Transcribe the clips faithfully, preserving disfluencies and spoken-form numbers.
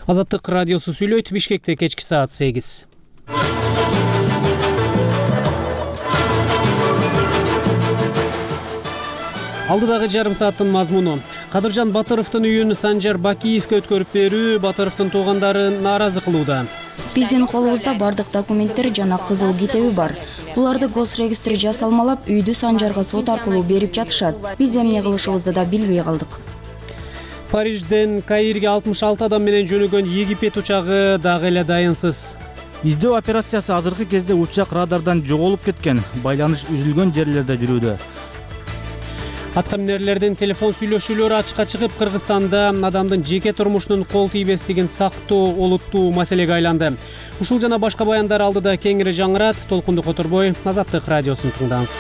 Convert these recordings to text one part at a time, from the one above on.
Азаттык радиосу сүйлөйт. Бишкекте кечки саат сегиз. Алдыдагы жарым сааттын мазмуну. Кадыржан Батыровдун үйүн Санжар Бакиевке өткөрүп берүү Батыровдун туугандарын нааразы кылууда. Биздин колубузда бардык документтер жана кызыл китеби бар. Буларды госрегистр жасалмалап, үйдү Санжарга сот аркылуу берип жатышат. Биз эмне кылышыбызды да билбей калдык. Парижден Каирге алтымыш алты адам менен жөнөгөн Египет учагы дагы эле дайынсыз. Издөө операциясы азыркы кезде учак радардан жоголуп кеткен, байланыш үзүлгөн жерлерде жүрүүдө. Атка минерлердин телефон сүйлөшүүлөрү ачыкка чыгып, Кыргызстанда адамдын жеке турмушунун кол тийбестигин сактоо олуттуу маселеге айланды. Ушул жана башка баяндар алдыда кеңири жаңырат. Толкунду которбой, Азаттык радиосун тыңдаңыз.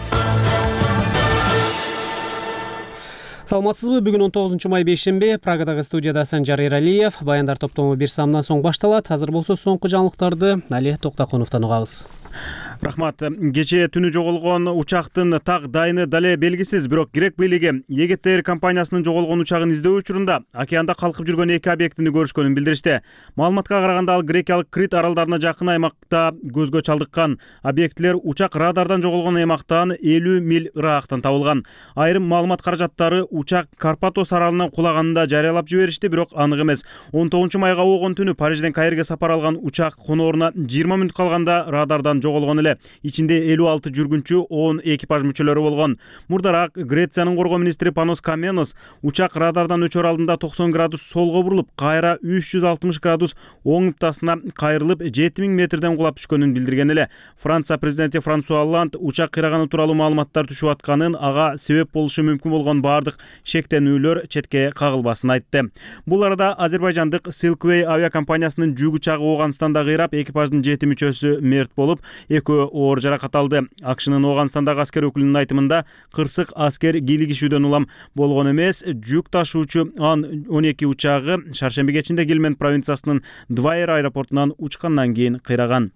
Саламатсызбы? Бүгүн он тогузунчу май бейшемби. Прагадагы студияда Санжар Эралиев. Баяндар топтому бир самдан соң башталат. Азыр болсо соңку жаңылыктарды Али Токтакуновдон угабыз. Рахмат. Кечээ түнү жоголгон учактын так дайыны дале белгисиз, бирок Грек бийлиги Египет Air компаниясынын жоголгон учагын издөө учурунда океанда калкып жүргөн эки объектини көрүшкөнүн билдиришти. Маалыматка караганда ал грекиялык Крит аралдарына жакын аймакта көзгө чалдыккан. Объектилер учак радардан жоголгон аймактан элүү миль ыраактан табылган. Айрым маалымат каражаттары учак Карпатос аралына кулаганын да жарыялап жиберишти, бирок анык эмес. он тогузунчу майга болгон түнү Парижден Каирге сапар алган учак конооруна жыйырма мүнөт калганда радардан жоголгон эле. Ичинде элүү алты жүргүнчү, он экипаж мүчөлөрү болгон. Мурдараак Грециянын коргоо министри Панос Каменос учак радардан өчөр алдында токсон градус солго бурулуп, кайра үч жүз алтымыш градус оң ныктасына кайрылып, жети миң метрден кулап түшкөнүн билдирген эле. Франция президенти Франсуа Олланд учак кыйраганы тууралуу маалыматтар түшүп атканын, ага себеп болушу мүмкүн болгон бардык шектенүүлөр четке кагылбасын айтты. Бул арада Азербайжандык Silkway авиакомпаниясынын жүк учагы Ооганстанда кыйрап, экипаждын жети мүчөсү мерт болуп, экөө оор жаракат алды. Акшнын Ооганстандагы аскер өкүлүнүн айтымында, кырсык аскер кийлигишүүдөн улам болгон эмес, жүк ташуучу Ан он эки учагы шаршемби кечинде Гельманд провинциясынын Двайер аэропортунан учкандан кийин кыйраган.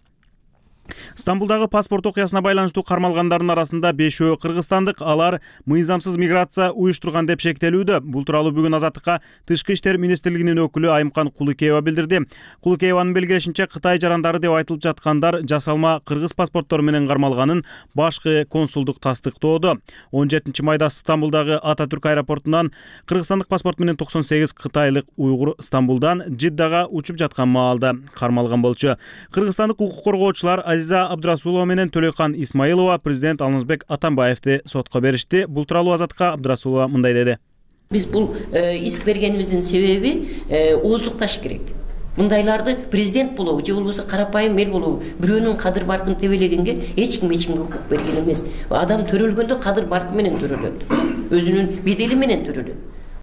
Стамбулдагы паспорт окуясына байланыштуу кармалгандардын арасында бешөө кыргызстандык. Алар мыйзамсыз миграция уюштурган деп шектелүүдө. Бул тууралуу бүгүн Азаттыкка Тышкы иштер министрлигинин өкүлү Айымкан Кулукеева билдирди. Кулукееванын белгилешинче, Кытай жарандары деп айтылып жаткандар жасалма кыргыз паспорттору менен кармалганын башкы консулдук тастыктоодо. он жетинчи майда Стамбулдагы Ататүрк аэропортунан кыргызстандык паспорт менен токсон сегиз кытайлык уйгур Стамбулдан Жиддага учуп жаткан маалда кармалган болчу. Кыргызстандык укук коргоочулар Азиза Абдрасулова менен Төлөйкан Исмаилова президент Алмазбек Атамбаевди сотко беришти. Бул тууралуу Азатка Абдрасулова мындай деди. Биз бул иск бергенибиздин себеби ооздукташ керек. Мындайларды президент болобу же болбосо карапайым эл болобу, бирөөнүн кадыр баркын тебелегенге эч ким эч кимге укук берген эмес. Адам төрөлгөндө кадыр баркы менен төрөлөт, өзүнүн бедели менен төрөлөт,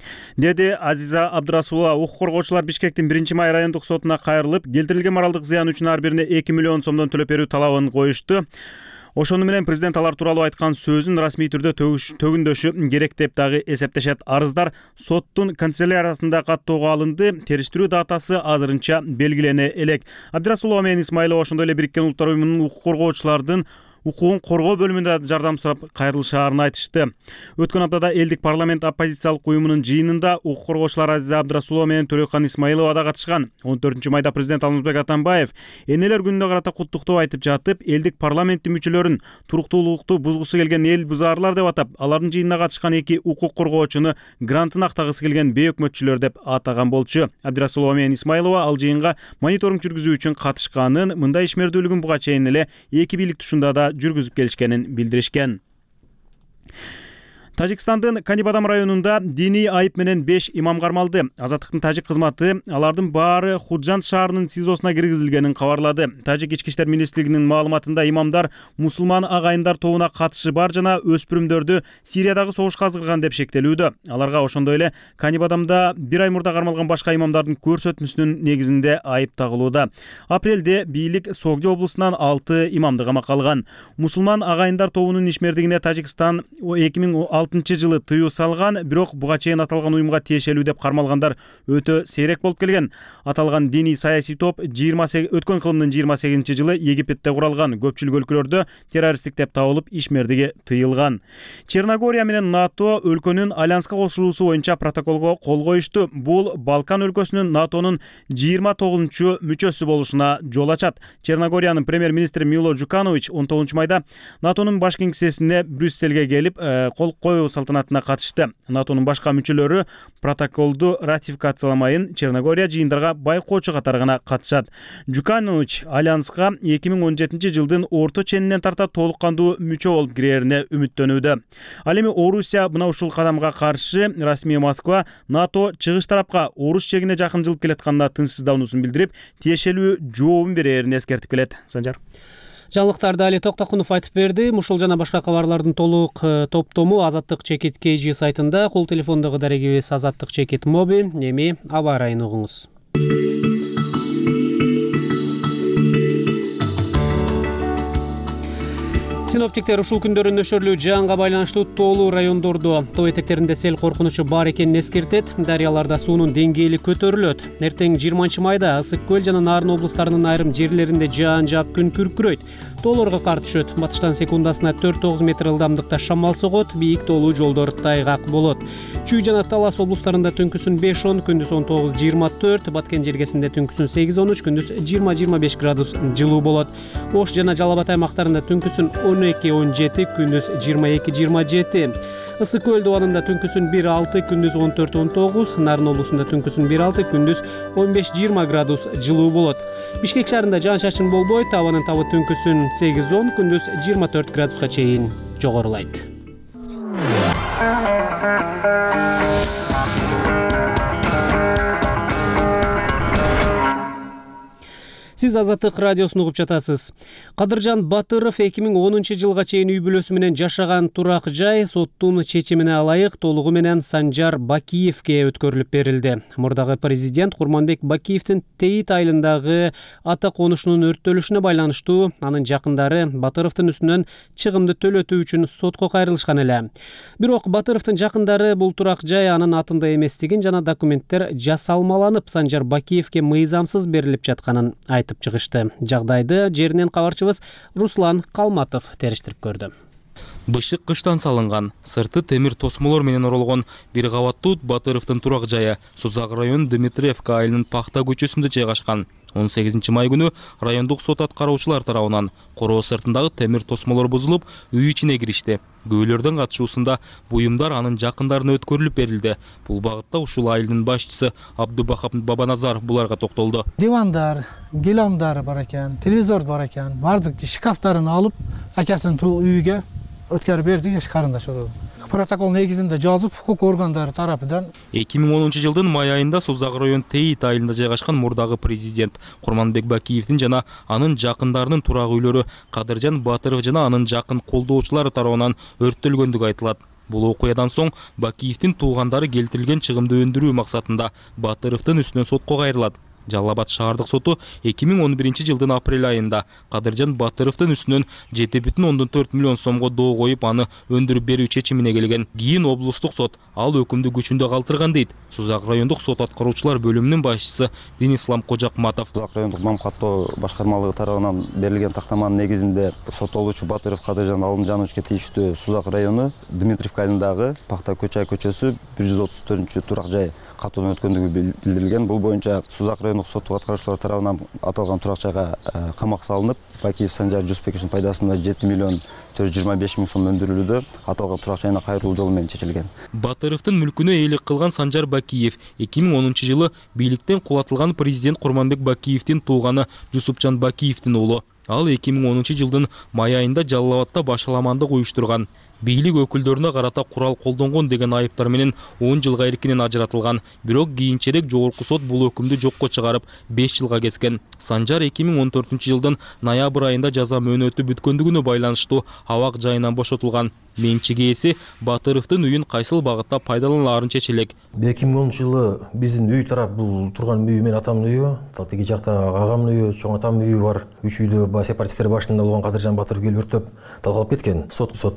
деди Азиза Абдрасулова. Укук коргоочулар Бишкектин биринчи май райондук сотуна кайрылып, келтирилген моралдык зыян үчүн ар бирине эки миллион сомдон төлөп берүү талабын коюшту. Ошону менен президент алар тууралуу айткан сөзүн расмий түрдө төгүндөшү керек деп дагы эсептешет. Арыздар соттун канцеляриясында каттоого алынды. Териштирүү датасы азырынча белгилене элек. Абдрасулова менен Исмаилова ошондой эле Бириккен Улуттар уюмунун укук коргоочулардын укугун коргоо бөлүмүндө жардам сурап кайрылышаарын айтышты. Өткөн аптада элдик парламент оппозициялык уюмунун жыйынында укук коргоочулар Азиза Абдрасулова менен Төлөйкан Исмаилова да катышкан. он төртүнчү майда президент Алмазбек Атамбаев энелер күнүнө карата куттуктоо айтып жатып, элдик парламенттин мүчөлөрүн туруктуулукту бузгусу келген эл бузаарлар деп атап, алардын жыйынына катышкан эки укук коргоочуну грантын актагысы келген бейөкмөтчүлөр деп атаган болчу. Абдрасулова менен Исмаилова ал жыйынга мониторинг жүргүзүү үчүн катышканын, мындай ишмердүүлүгүн буга чейин эле эки бийлик тушунда да жүргүзүп келишкенин билдиришкен. Тажикстандын Канибадам районунда диний айып менен беш имам кармалды. Азаттыктын тажик кызматы алардын баары Худжанд шаарынын СИЗОсуна киргизилгенин кабарлады. Тажик ички иштер министрлигинин маалыматында имамдар мусулман агайындар тобуна катышы бар жана өспүрүмдөрдү Сириядагы согушка азгырган деп шектелүүдө. Аларга ошондой эле Канибадамда бир ай мурда кармалган башка имамдардын көрсөтмөсүнүн негизинде айып тагылууда. Апрелде бийлик Согди облусунан алты имамды камакка алган. Мусулман агайындар тобунун ишмердигине Тажикстан эки миң алтынчы жылы тыюу салган, бирок буга чейин аталган уюмга тиешелүү деп кармалгандар өтө сейрек болуп келген. Аталган диний саясий топ өткөн кылымдын жыйырма сегизинчи жылы Египетте куралган, көпчүлүк өлкөлөрдө террористтик деп табылып, ишмердиги тыйылган. Черногория менен НАТО өлкөнүн альянска кошулуусу боюнча протоколго кол коюшту. Бул Балкан өлкөсүнүн натонун жыйырма тогузунчу мүчөсү болушуна жол ачат. Черногориянын премьер-министри Мило Джуканович он тогузунчу майда натонун баш кеңсесине Брюссельге келип, кол коюу салтанатына катышты. натонун башка мүчөлөрү протоколду ратификацияламайын Черногория жыйындарга байкоочу катары гана катышат. Джуканович альянска эки миң он жетинчи жылдын орто ченинен тарта толук кандуу мүчө болуп кирээрине үмүттөнүүдө. Ал эми Орусия мына ушул кадамга каршы расмий Москва НАТО чыгыш тарапка Орус чегине жакын жылып келатканына тынчсыздануусун билдирип, тиешелүү жообун берерин эскертип келет. Санжар. Жаңылыктарды Али Токтокунов айтып берди. Ушул жана башка кабарлардын толук топтому Азаттык чекит кей жи сайтында, кол телефондогу дарегибиз Азаттык чекит моби. Эми аба ырайын угуңуз. Синоптиктер ушул күндөрү нөшөрлүү жаанга байланыштуу тоолуу райондордо тоо этектеринде сел коркунучу бар экенин эскертет. Дарыяларда суунун деңгээли көтөрүлөт. Эртең жыйырманчы майда Ысык көл жана Нарын облустарынын айрым жерлеринде жаан жаап күн күркүрөйт. Тоолорго кар түшөт. Батыштан секундасына төрт тогуз метр ылдамдыкта шамал согот. Бийик тоолуу жолдор тайгак болот. Чүй жана Талас облустарында түнкүсүн беш он, күндүз он тогуз жыйырма төрт, Баткен жергесинде түнкүсүн сегиз он үч, күндүз жыйырма жыйырма беш градус жылуу болот. Ош жана Жалал Абад аймактарында түнкүсүн он эки он жети, күндүз жыйырма эки жыйырма жети. Ысык көл дубанында түнкүсүн бир алты, күндүз он төрт он тогуз, Нарын облусунда түнкүсүн бир алты, күндүз он беш жыйырма градус жылуу болот. Бишкек шаарында жаан чачын болбойт, абанын табы түнкүсүн сегиз он, күндүз жыйырма төрт градуска чейин жогорулайт. Сиз Азаттык радиосун угуп жатасыз. Кадыржан Батыров эки миң онунчу жылга чейин үй бүлөсү менен жашаган турак жай соттун чечимине ылайык толугу менен Санжар Бакиевке өткөрүлүп берилди. Мурдагы президент Курманбек Бакиевдин Тейит айылындагы ата конушунун өрттөлүшүнө байланыштуу анын жакындары Батыровдун үстүнөн чыгымды төлөтүү үчүн сотко кайрылышкан эле. Бирок Батыровдун жакындары бул турак жай анын атында эместигин жана документтер жасалмаланып Санжар Бакиевке мыйзамсыз берилип жатканын айтып чыгышты. Жагдайды жеринен кабарчыбыз Руслан Калматов териштирип көрдү. Бышык кыштан салынган, сырты темир тосмолор менен оролгон бир кабаттуу Батыровдун турак жайы Сузак району Дмитриевка айылынын Пахта көчөсүндө жайгашкан. он сегизинчи май күнү райондук сот аткаруучулар тарабынан короо сыртындагы темир тосмолор бузулуп, үй ичине киришти. Көйлөрдөн катышуусунда буюмдар анын жакындарына өткөрүлүп берилди. Бул багытта ушул айылдын башчысы Абдубахап Бабаназаров буларга токтолду. Дивандар, гиламдар бар экен, телевизор бар экен. Бардык шкафтарын алып, акасынын үйгө өткөрүп берди, эч карындаш болду. Протокол негизинде жазып, укук органдары тарапынан эки миң онунчу жылдын май айында Сузак району Тейит айылында жайгашкан мурдагы президент Курманбек Бакиевдин жана анын жакындарынын турак үйлөрү Кадыржан Батыров жана анын жакын колдоочулары тарабынан өрттөлгөндүгү айтылат. Бул окуядан соң Бакиевдин туугандары келтирилген чыгымды өндүрүү максатында Батыровдун үстүнөн сотко кайрылат. Жалал Абад шаардык соту эки миң он биринчи жылдын апрель айында Кадыржан Батыровдун үстүнөн жети бүтүн ондон төрт миллион сомго доо коюп аны өндүрүп берүү чечимине келген. Кийин облустук сот ал өкүмдү күчүндө калтырган дейт Сузак райондук сот аткаруучулар бөлүмүнүн башчысы Денислам Кожакматов. Сузак райондук мам каттоо башкармалыгы тарабынан берилген тактаманын негизинде соттолуучу Батыров Кадыржан Алымжановичке тийиштүү Сузак району Дмитриевка айылындагы Пахта Көчай көчөсү бир жүз отуз төртүнчү турак жай катуудан өткөндүгү билдирилген. Бул боюнча Сузак райондук соттук аткаруучулар тарабынан аталган турак жайга камак салынып, Бакиев Санжар Жусупбековичтин пайдасына жети миллион төрт жүз жыйырма беш миң сом өндүрүлүүдө аталган турак жайына кайрылуу жолу менен чечилген. Батыровдун мүлкүнө ээлик кылган Санжар Бакиев эки миң онунчу жылы бийликтен кулатылган президент Курманбек Бакиевдин тууганы Жусупчан Бакиевдин уулу. Ал эки миң онунчу жылдын май айында Жалал Абадта башаламандык уюштурган. Бийлик өкүлдөрүнө карата курал колдонгон деген айыптар менен он жылга эркинен ажыратылган. Бирок кийинчерээк жогорку сот бул өкүмдү жокко чыгарып беш жылга kesкен. Санжар эки миң он төртүнчү жылдын ноябрь айында жаза мөөнөтү бүткөндүгүнө байланыштуу абак жайынан бошотулган. Менчик ээси Батыровдун үйүн кайсыл багытта пайдаланаарын чечилек. эки миң онунчу жылы биздин үй тарап бул турган үй менен атамдын үйү, тиги жакта агамдын үйү, чоң атамдын үйү бар. Үч үйдө сепаратисттер башында болгон Кадыржан Батыров келип өрттөп талкалап кеткен. Сот соттун чечими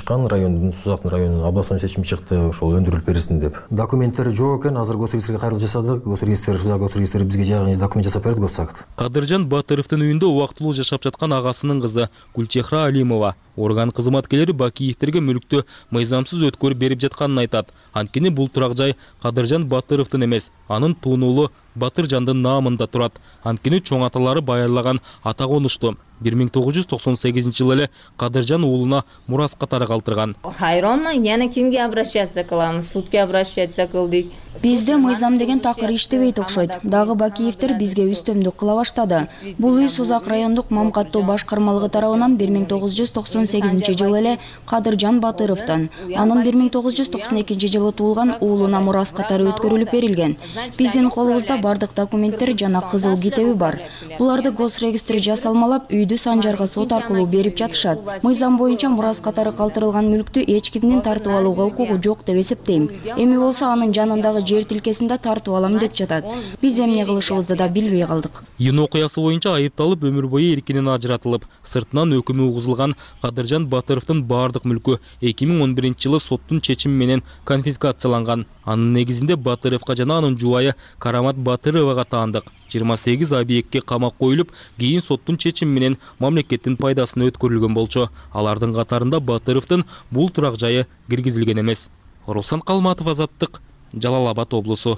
чыккан, райондун Сузактын районунун областной чечими чыкты, ошол өндүрүлүп берилсин деп. Документтери жок экен, азыр госрегистрге кайрылып жасадык. Госрегистр, Сузак госрегистри бизге жагы документ жасап берди Госакт. Кадыржан Батыровдун үйүндө убактылуу жашап жаткан агасынын кызы Гүлчехра Алимова орган кызматкерлери Бакиевтерге мүлктү мыйзамсыз өткөрүп берип жатканын айтат. Анткени бул турак жай Кадыржан Батыровдун эмес, анын туунулу Батыржандын наамында турат. Анткени чоң аталары байырлаган ата конушту бир миң тогуз жүз токсон сегизинчи жылы эле Кадыржан уулуна мурас катары калтырган. Хайронма, яна кимге обращаться кыламыз? Судке обращаться кылдык. Бизде мыйзам деген такыр иштебейт окшойт. Дагы Бакиевтер бизге үстөмдүк кыла баштады. Бул үй Сузак райондук мамкаттоо башкармалыгы тарабынан бир миң тогуз жүз токсон сегизинчи жылы эле Кадыржан Батыровдон, анын бир миң тогуз жүз токсон экинчи жылы туулган уулуна мурас катары өткөрүлүп берилген. Биздин колубузда бардык документтер жана кызыл китеби бар. Буларды госрегистр жасалмалап, үйдү санжарга сот аркылуу берип жатышат. Мыйзам боюнча мурас катары калтырылган мүлктү эч кимдин тартып алууга укугу жок деп эсептейм. Эми болсо анын жанындагы жер тилкесинде тартып алам деп жатат. Биз эмне кылышыбызды да билбей калдык. Июнь окуясы боюнча айыпталып өмүр бою эркинен ажыратылып, сыртынан өкүмү угузулган Кадыржан Батыровдун бардык мүлкү эки миң он биринчи жылы соттун чечими менен конфискацияланган. Анын негизинде Батыровго жана анын жубайы Карамат Батыровага таандык. жыйырма сегиз объектке камак коюлуп, кийин соттун чечими менен мамлекеттин пайдасына өткөрүлгөн болчу. Алардын катарында Батыровдун бул турак жайы киргизилген эмес. Руслан Калматов, Азаттык, Жалал Абад облусу.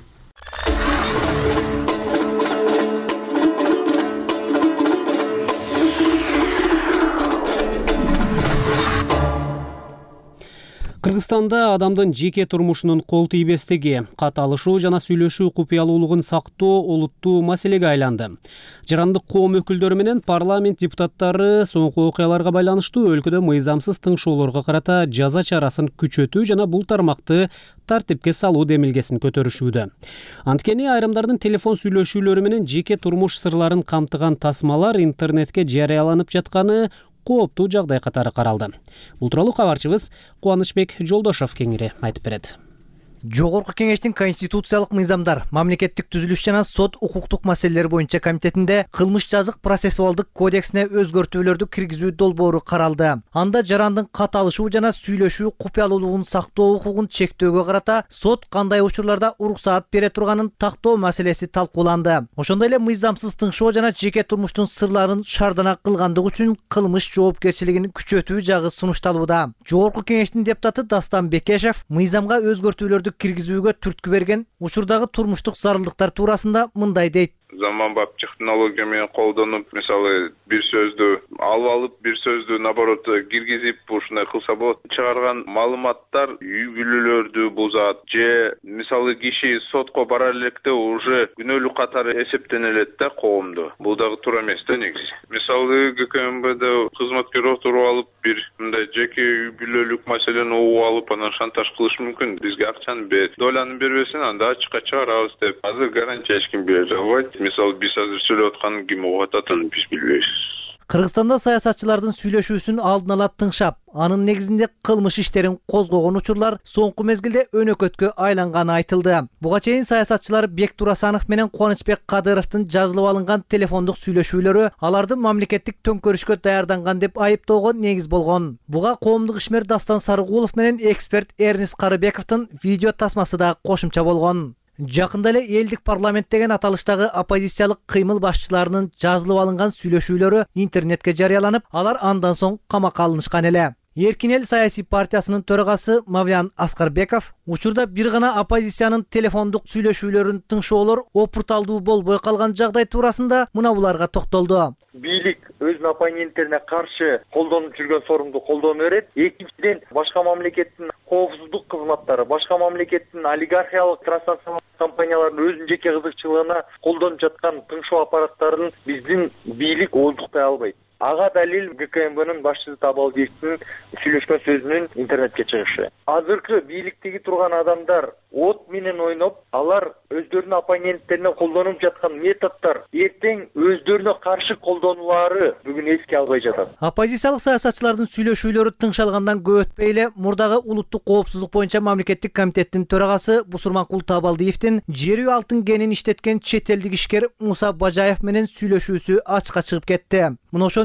Кыргызстанда адамдын жеке турмушунун кол тийбестиги, кат алышуу жана сүйлөшүү купуялуулугун сактоо олуттуу маселеге айланды. Жарандык коом өкүлдөрү менен парламент депутаттары соңку окуяларга байланыштуу өлкөдө мыйзамсыз тыңшоолорго карата жаза чарасын күчөтүү жана бул тармакты тартипке салуу демилгесин көтөрүшүүдө. Анткени айрымдардын телефон сүйлөшүүлөрү менен жеке турмуш сырларын камтыган тасмалар интернетке жарыяланып жатканы кооптуу жагдай катары каралды. Бул тууралуу кабарчыбыз Кубанычбек Жолдошов кеңири айтып берет. Жогорку кеңештин конституциялык мыйзамдар, мамлекеттик түзүлүш жана сот укуктук маселелер боюнча комитетинде кылмыш жазык процессуалдык кодексине өзгөртүүлөрдү киргизүү долбоору каралды. Анда жарандын кат алышуу жана сүйлөшүү купуялуулугун сактоо укугун чектөөгө карата сот кандай учурларда уруксаат бере турганын тактоо маселеси талкууланды. Ошондой эле мыйзамсыз тыңшоо жана жеке турмуштун сырларын шардана кылгандык үчүн кылмыш жоопкерчилигин күчөтүү жагы сунушталууда. Жогорку кеңештин депутаты Дастан Бекешев мыйзамга өзгөртүүлөрдү киргизүүгө түрткү берген учурдагы турмуштук зарылдыктар туурасында мындай дейт. Заманбап технология менен колдонуп, мисалы бир сөздү алып алып, бир сөздү наоборот киргизип, ушундай кылса болот. Чыгарган маалыматтар үй бүлөлөрдү бузат же мисалы киши сотко бара электе уже күнөөлүү катары эсептенелет да коомдо. Бул дагы туура эмес да негизи. Мисалы ГКМБде кызматкер отуруп алып, бир мындай жеке үй бүлөлүк маселени угуп алып, анан шантаж кылыш мүмкүн. Бизге акчаны бер, доланы бербесин, анда ачыкка чыгарабыз деп. Азыр гарантия эч ким бере албайт. Мисалы биз азыр сүйлөп аткан ким угуп ататын биз билбейбиз. Кыргызстанда саясатчылардын сүйлөшүүсүн алдын ала тыңшап, анын негизинде кылмыш иштерин козгогон учурлар соңку мезгилде өнөкөткө айланганы айтылды. Буга чейин саясатчылар Бек Турасанов менен Кубанычбек Кадыровдун жазылып алынган телефондук сүйлөшүүлөрү аларды мамлекеттик төңкөрүшкө даярданган деп айыптоого негиз болгон. Буга коомдук ишмер Дастан Сарыгулов менен эксперт Эрнис Карыбековдун видео тасмасы да кошумча болгон. Жакында эле элдик парламент деген аталыштагы оппозициялык кыймыл башчыларынын жазылып алынган сүйлөшүүлөрү интернетке жарыяланып, алар андан соң камакка алынышкан эле. Эркин эл саясий партиясынын төрагасы Мавлян Аскарбеков учурда бир гана оппозициянын телефондук сүйлөшүүлөрүн тыңшоолор опурталдуу болбой калган жагдай туурасында мына буларга токтолду. Бийлик өзүнүн оппоненттерине каршы колдонуп жүргөн сорумду колдоно берет. Экинчиден, башка мамлекеттин коопсуздук кызматтары, башка мамлекеттин олигархиялык транснационалдык компаниялардын өзүнүн жеке кызыкчылыгына колдонуп жаткан тыңшоо аппараттарын биздин бийлик оолдуктай албайт. Ага далил ГКМБнын башчысы Табалбектин сүйлөшкөн сөзүнүн интернетке чыгышы. Азыркы бийликтеги турган адамдар от менен ойноп, алар өздөрүнүн оппоненттерине колдонуп жаткан методдор эртең өздөрүнө каршы колдонулары бүгүн эске албай жатат. Оппозициялык саясатчылардын сүйлөшүүлөрү тыңшалгандан көп өтпөй эле мурдагы улуттук коопсуздук боюнча мамлекеттик комитеттин төрагасы Бусурманкул Табалдиевдин жер үй алтын кенин иштеткен чет элдик ишкер Муса Бажаев менен сүйлөшүүсү ачыкка чыгып кетти. Мына ошон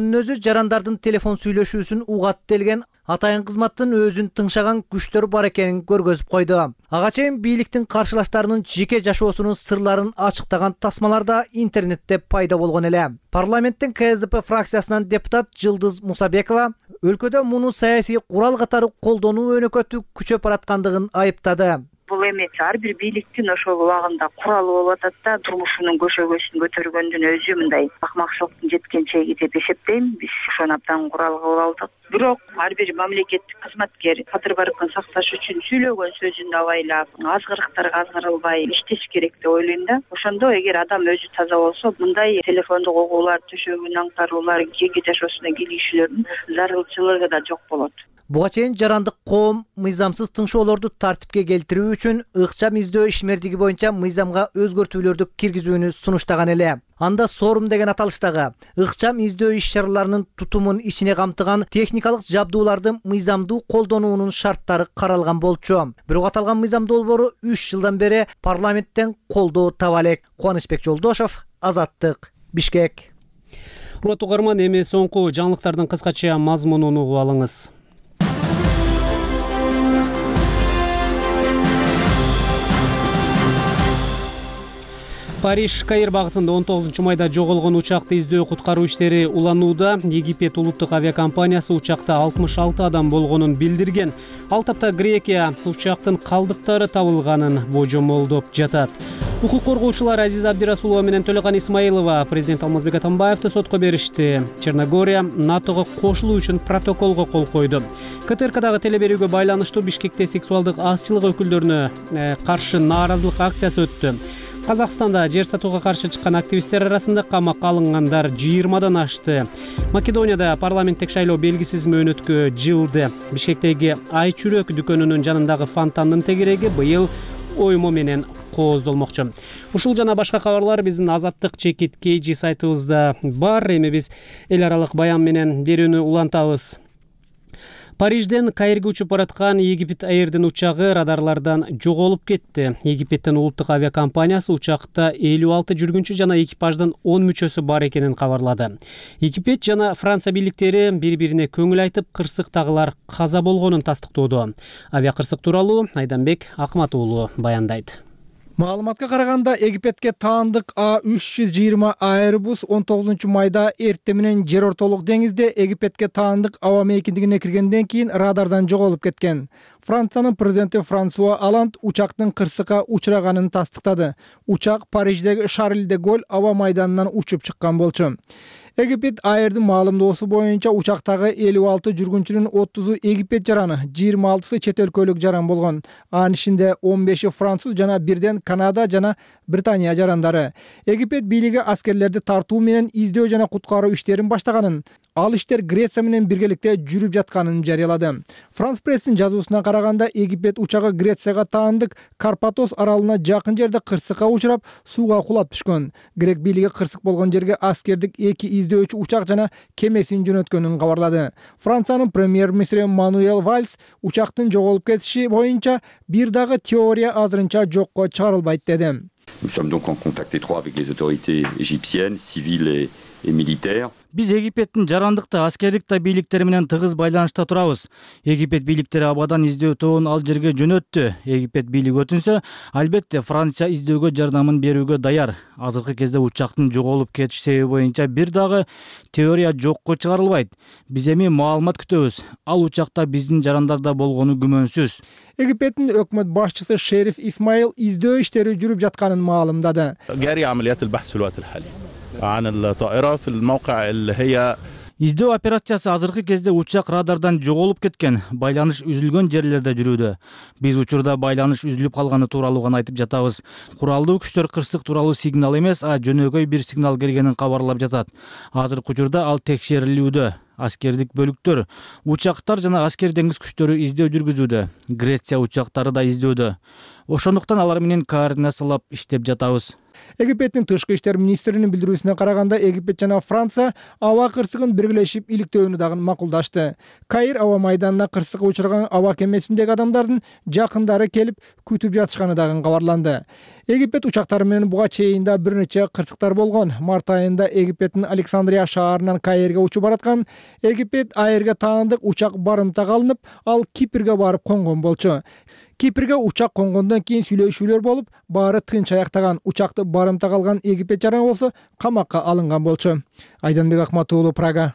Ошонун өзү жарандардын телефон сүйлөшүүсүн угат делген атайын кызматтын өзүн тыңшаган күчтөр бар экенин көргөзүп койду. Ага чейин бийликтин каршылаштарынын жеке жашоосунун сырларын ачыктаган тасмалар да интернетте пайда болгон эле. Парламенттин К С Д П фракциясынан депутат Жылдыз Мусабекова өлкөдө муну саясий курал катары колдонуу өнөкөтү күчөп бараткандыгын айыптады. Бул эми ар бир бийликтин ошол убагында куралы болуп атат да, турмушунун көшөгөсүн көтөргөндүн өзү мындай акмакчылыктын жеткен чеги деп эсептейм. Биз ошону абдан курал кылып алдык. Бирок ар бир мамлекеттик кызматкер кадыр баркын сакташ үчүн сүйлөгөн сөзүн абайлап, азгырыктарга азгырылбай иштеш керек деп ойлойм да. Ошондо эгер адам өзү таза болсо, мындай телефондук угуулар, төшөгүн аңтаруулар, кийинки жашоосуна киришүүлөрдүн зарылчылыгы да жок болот. Буга чейин жарандык коом мыйзамсыз тыңшоолорду тартипке келтирүү үчүн ыкчам издөө ишмердиги боюнча мыйзамга өзгөртүүлөрдү киргизүүнү сунуштаган эле. Анда сорум деген аталыштагы ыкчам издөө иш-чараларынын тутумун ичине камтыган техникалык жабдууларды мыйзамдуу колдонуунун шарттары каралган болчу. Бирок аталган мыйзам долбоору үч жылдан бери парламенттен колдоо таба элек. Кубанычбек Жолдошов, Азаттык, Бишкек. Урматтуу угарман, эми соңку жаңылыктардын кыскача мазмунун угуп алыңыз. Париж Каир багытында он тогузунчу майда жоголгон учакты издөө куткаруу иштери уланууда. Египет улуттук авиакомпаниясы учакта алтымыш алты адам болгонун билдирген. Ал тапта Грекия учактын калдыктары табылганын божомолдоп жатат. Укук коргоочулар Азиза Абдирасулова менен Төлөган Исмаилова президент Алмазбек Атамбаевди сотко беришти. Черногория НАТОго кошулуу үчүн протоколго кол койду. К Т Р Кдагы телеберүүгө байланыштуу Бишкекте сексуалдык азчылык өкүлдөрүнө каршы нааразылык акциясы өттү. Казакстанда жер сатууга каршы чыккан активисттер арасында камакка алынгандар жыйырмадан ашты. Македонияда парламенттик шайлоо белгисиз мөөнөткө жылды. Бишкектеги Ай чүрөк дүкөнүнүн жанындагы фонтандын тегереги быйыл оймо менен кооздолмокчу. Ушул жана башка кабарлар биздин Азаттык чекит кей жи сайтыбызда бар. Эми биз эл аралык баян менен берүүнү улантабыз. Парижден Каирге учуп бараткан Египет Air'дин учагы радарлардан жоголуп кетти. Египеттин улуттук авиакомпаниясы учакта элүү алты жүргүнчү жана экипаждын он мүчөсү бар экенин кабарлады. Египет жана Франция бийликтери бири-бирине көңүл айтып, кырсыктагылар каза болгонун тастыктоодо. Авиакырсык тууралуу Айданбек Акмат уулу баяндайт. Маалыматка караганда, Египетке таандык А үч жүз жыйырма Airbus он тогузунчу майда эртең менен жер ортолук деңизде Египетке таандык аба мейкиндигине киргенден кийин радардан жоголуп кеткен. Франциянын президенти Франсуа Оланд учактын кырсыкка учраганын тастыктады. Учак Париждеги Шарль де Голль аба майданынан учуп чыккан болчу. Египет Air'дин маалымдоосу боюнча учактагы элүү алты жүргүнчүнүн отузу Египет жараны, жыйырма алтысы чет өлкөлүк жаран болгон. Анын ичинде он беши француз жана бирден Канада жана Британия жарандары. Египет бийлиги аскерлерди тартуу менен издөө жана куткаруу иштерин баштаганын, ал иштер Греция менен биргеликте жүрүп жатканын жарыялады. Франс пресстин жазуусуна караганда, Египет учагы Грецияга таандык Карпатос аралына жакын жерде кырсыкка учурап, сууга кулап түшкөн. Грек бийлиги кырсык болгон жерге аскердик эки издөөчү учак жана кемесин жөнөткөнүн кабарлады. Франциянын премьер-министри Мануэль Вальс учактын жоголуп кетиши боюнча бир дагы теория азырынча жокко чыгарылбайт деди. Nous sommes donc en contact étroit avec les autorités égyptiennes, civiles et, et militaires. Биз Египеттин жарандык да, аскердик да бийликтери менен тыгыз байланышта турабыз. Египет бийликтери абадан издөө тобун ал жерге жөнөттү. Египет бийлиги өтүнсө, албетте Франция издөөгө жардамын берүүгө даяр. Азыркы кезде учактын жоголуп кетиш себеби боюнча бир дагы теория жокко чыгарылбайт. Биз эми маалымат күтөбүз. Ал учакта биздин жарандарда болгону күмөнсүз. Египеттин өкмөт башчысы Шериф Исмаил издөө иштери жүрүп жатканын маалымдады. جاري عمليات البحث في الوقت الحالي عن الطائرة في الموقع اللي هي Издөө операциясы азыркы кезде учак радардан жоголуп кеткен, байланыш үзүлгөн жерлерде жүрүүдө. Биз учурда байланыш үзүлүп калганы тууралуу гана айтып жатабыз. Куралдуу күчтөр кырсык тууралуу сигнал эмес, а жөнөкөй бир сигнал келгенин кабарлап жатат. Азыркы учурда ал текшерилүүдө. Аскердик бөлүктөр, учактар жана аскер деңиз күчтөрү издөө жүргүзүүдө. Греция учактары да издөөдө. Ошондуктан алар менен координациялап иштеп жатабыз. Египеттин тышкы иштер министринин билдирүүсүнө караганда, Египет жана Франция аба кырсыгын биргелешип иликтөөнү дагы макулдашты. Каир аба майданына кырсыкка учураган аба кемесиндеги адамдардын жакындары келип күтүп жатышканы дагы кабарланды. Египет учактары менен буга чейин да бир нече кырсыктар болгон. Март айында Египеттин Александрия шаарынан Каирге учуп бараткан Египет Айрге таандык учак барымтага алынып, ал Кипрге барып конгон болчу. Кипрге учак конгондон кийин сүйлөшүүлөр болуп, баары тынч аяктаган. Учакты барымтага алган Египет жараны болсо камакка алынган болчу. Айданбек Акмат уулу, Прага.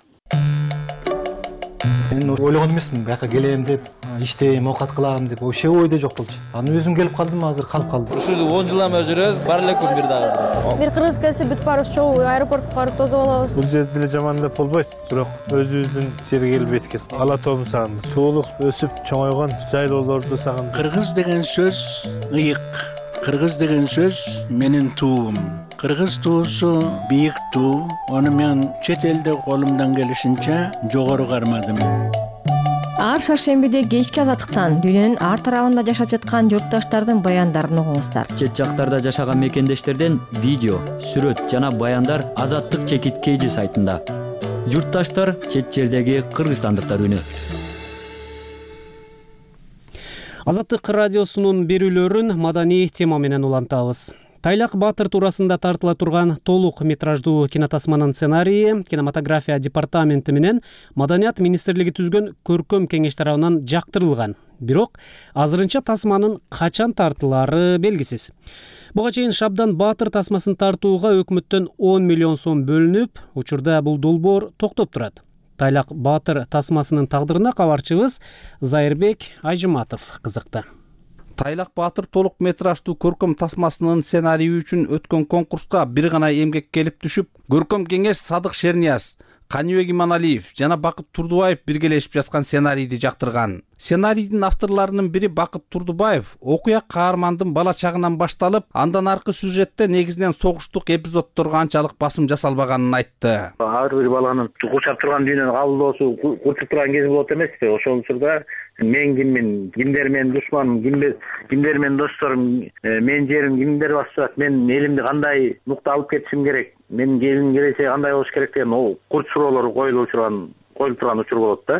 Мен ойлогон эмесмин, бияка келем деп, иштейм, оокат кылам деп, вообще ойдо жок болчу. Анан өзүм келип калдым, азыр калып калдым. Ушул он жыл эме жүрөбүз, бар элекпи бир дагы. Бир кыргыз келсе бүт баарыбыз чогуу аэропортко барып тосуп алабыз. Бул жерде деле жаман деп болбойт, бирок өзүбүздүн жерге келип эткен. Ала тообун сагындым. Туулук өсүп чоңойгон жайлоолорду сагындым. Кыргыз деген сөз ыйык. Кыргыз деген сөз менин туум. Кыргыз туусу бийик туу. Аны мен чет элде колумдан келишинче жогору кармадым. Ар шаршембиде кечки азаттыктан дүйнөнүн ар тарабында жашап жаткан журтташтардын баяндарын угуңуздар. Чет жактарда жашаган мекендештерден видео, сүрөт жана баяндар Азаттык чекит кейжи сайтында. Журтташтар чет жердеги кыргызстандыктар үнү. Азаттык радиосунун берүүлөрүн маданий тема менен улантабыз. Тайлак Баатыр туурасында тартыла турган толук метраждуу кинотасманын сценарийи кинематография департаменти менен Маданият министрлиги түзгөн көркөм кеңеш тарабынан жактырылган. Бирок азырынча тасманын качан тартылары белгисиз. Буга чейин Шабдан Баатыр тасмасын тартууга өкмөттөн он миллион сом бөлүнүп, учурда бул долбоор токтоп турат. Тайлак Баатыр тасмасынын тагдырына кабарчыбыз Зайырбек Айжыматов кызыкты. Тайлак Баатыр толук метраждуу көркөм тасмасынын сценарийи үчүн өткөн конкурска бир гана эмгек келип түшүп, көркөм кеңеш Садык Шернияз, Каныбек Иманалиев жана Бакыт Турдубаев биргелешип жазган сценарийди жактырган. Сценарийдин авторлорунун бири Бакыт Турдубаев окуя каармандын бала чагынан башталып, андан аркы сюжетте негизинен согуштук эпизоддорго анчалык басым жасалбаганын айтты. Ар бир баланын курчап турган дүйнөнүн кабылдоосу курчуп турган кези болот эмеспи? Ошол учурда мен киммин, кимдер менин душманым, кимдер менин досторум, менин жерим кимдер басып турат, мен элимди кандай нукта алып кетишим керек, менин келиним келечеги кандай болуш керек деген ол курч суроолор коюлуп турган коюлуп турган учур болот да.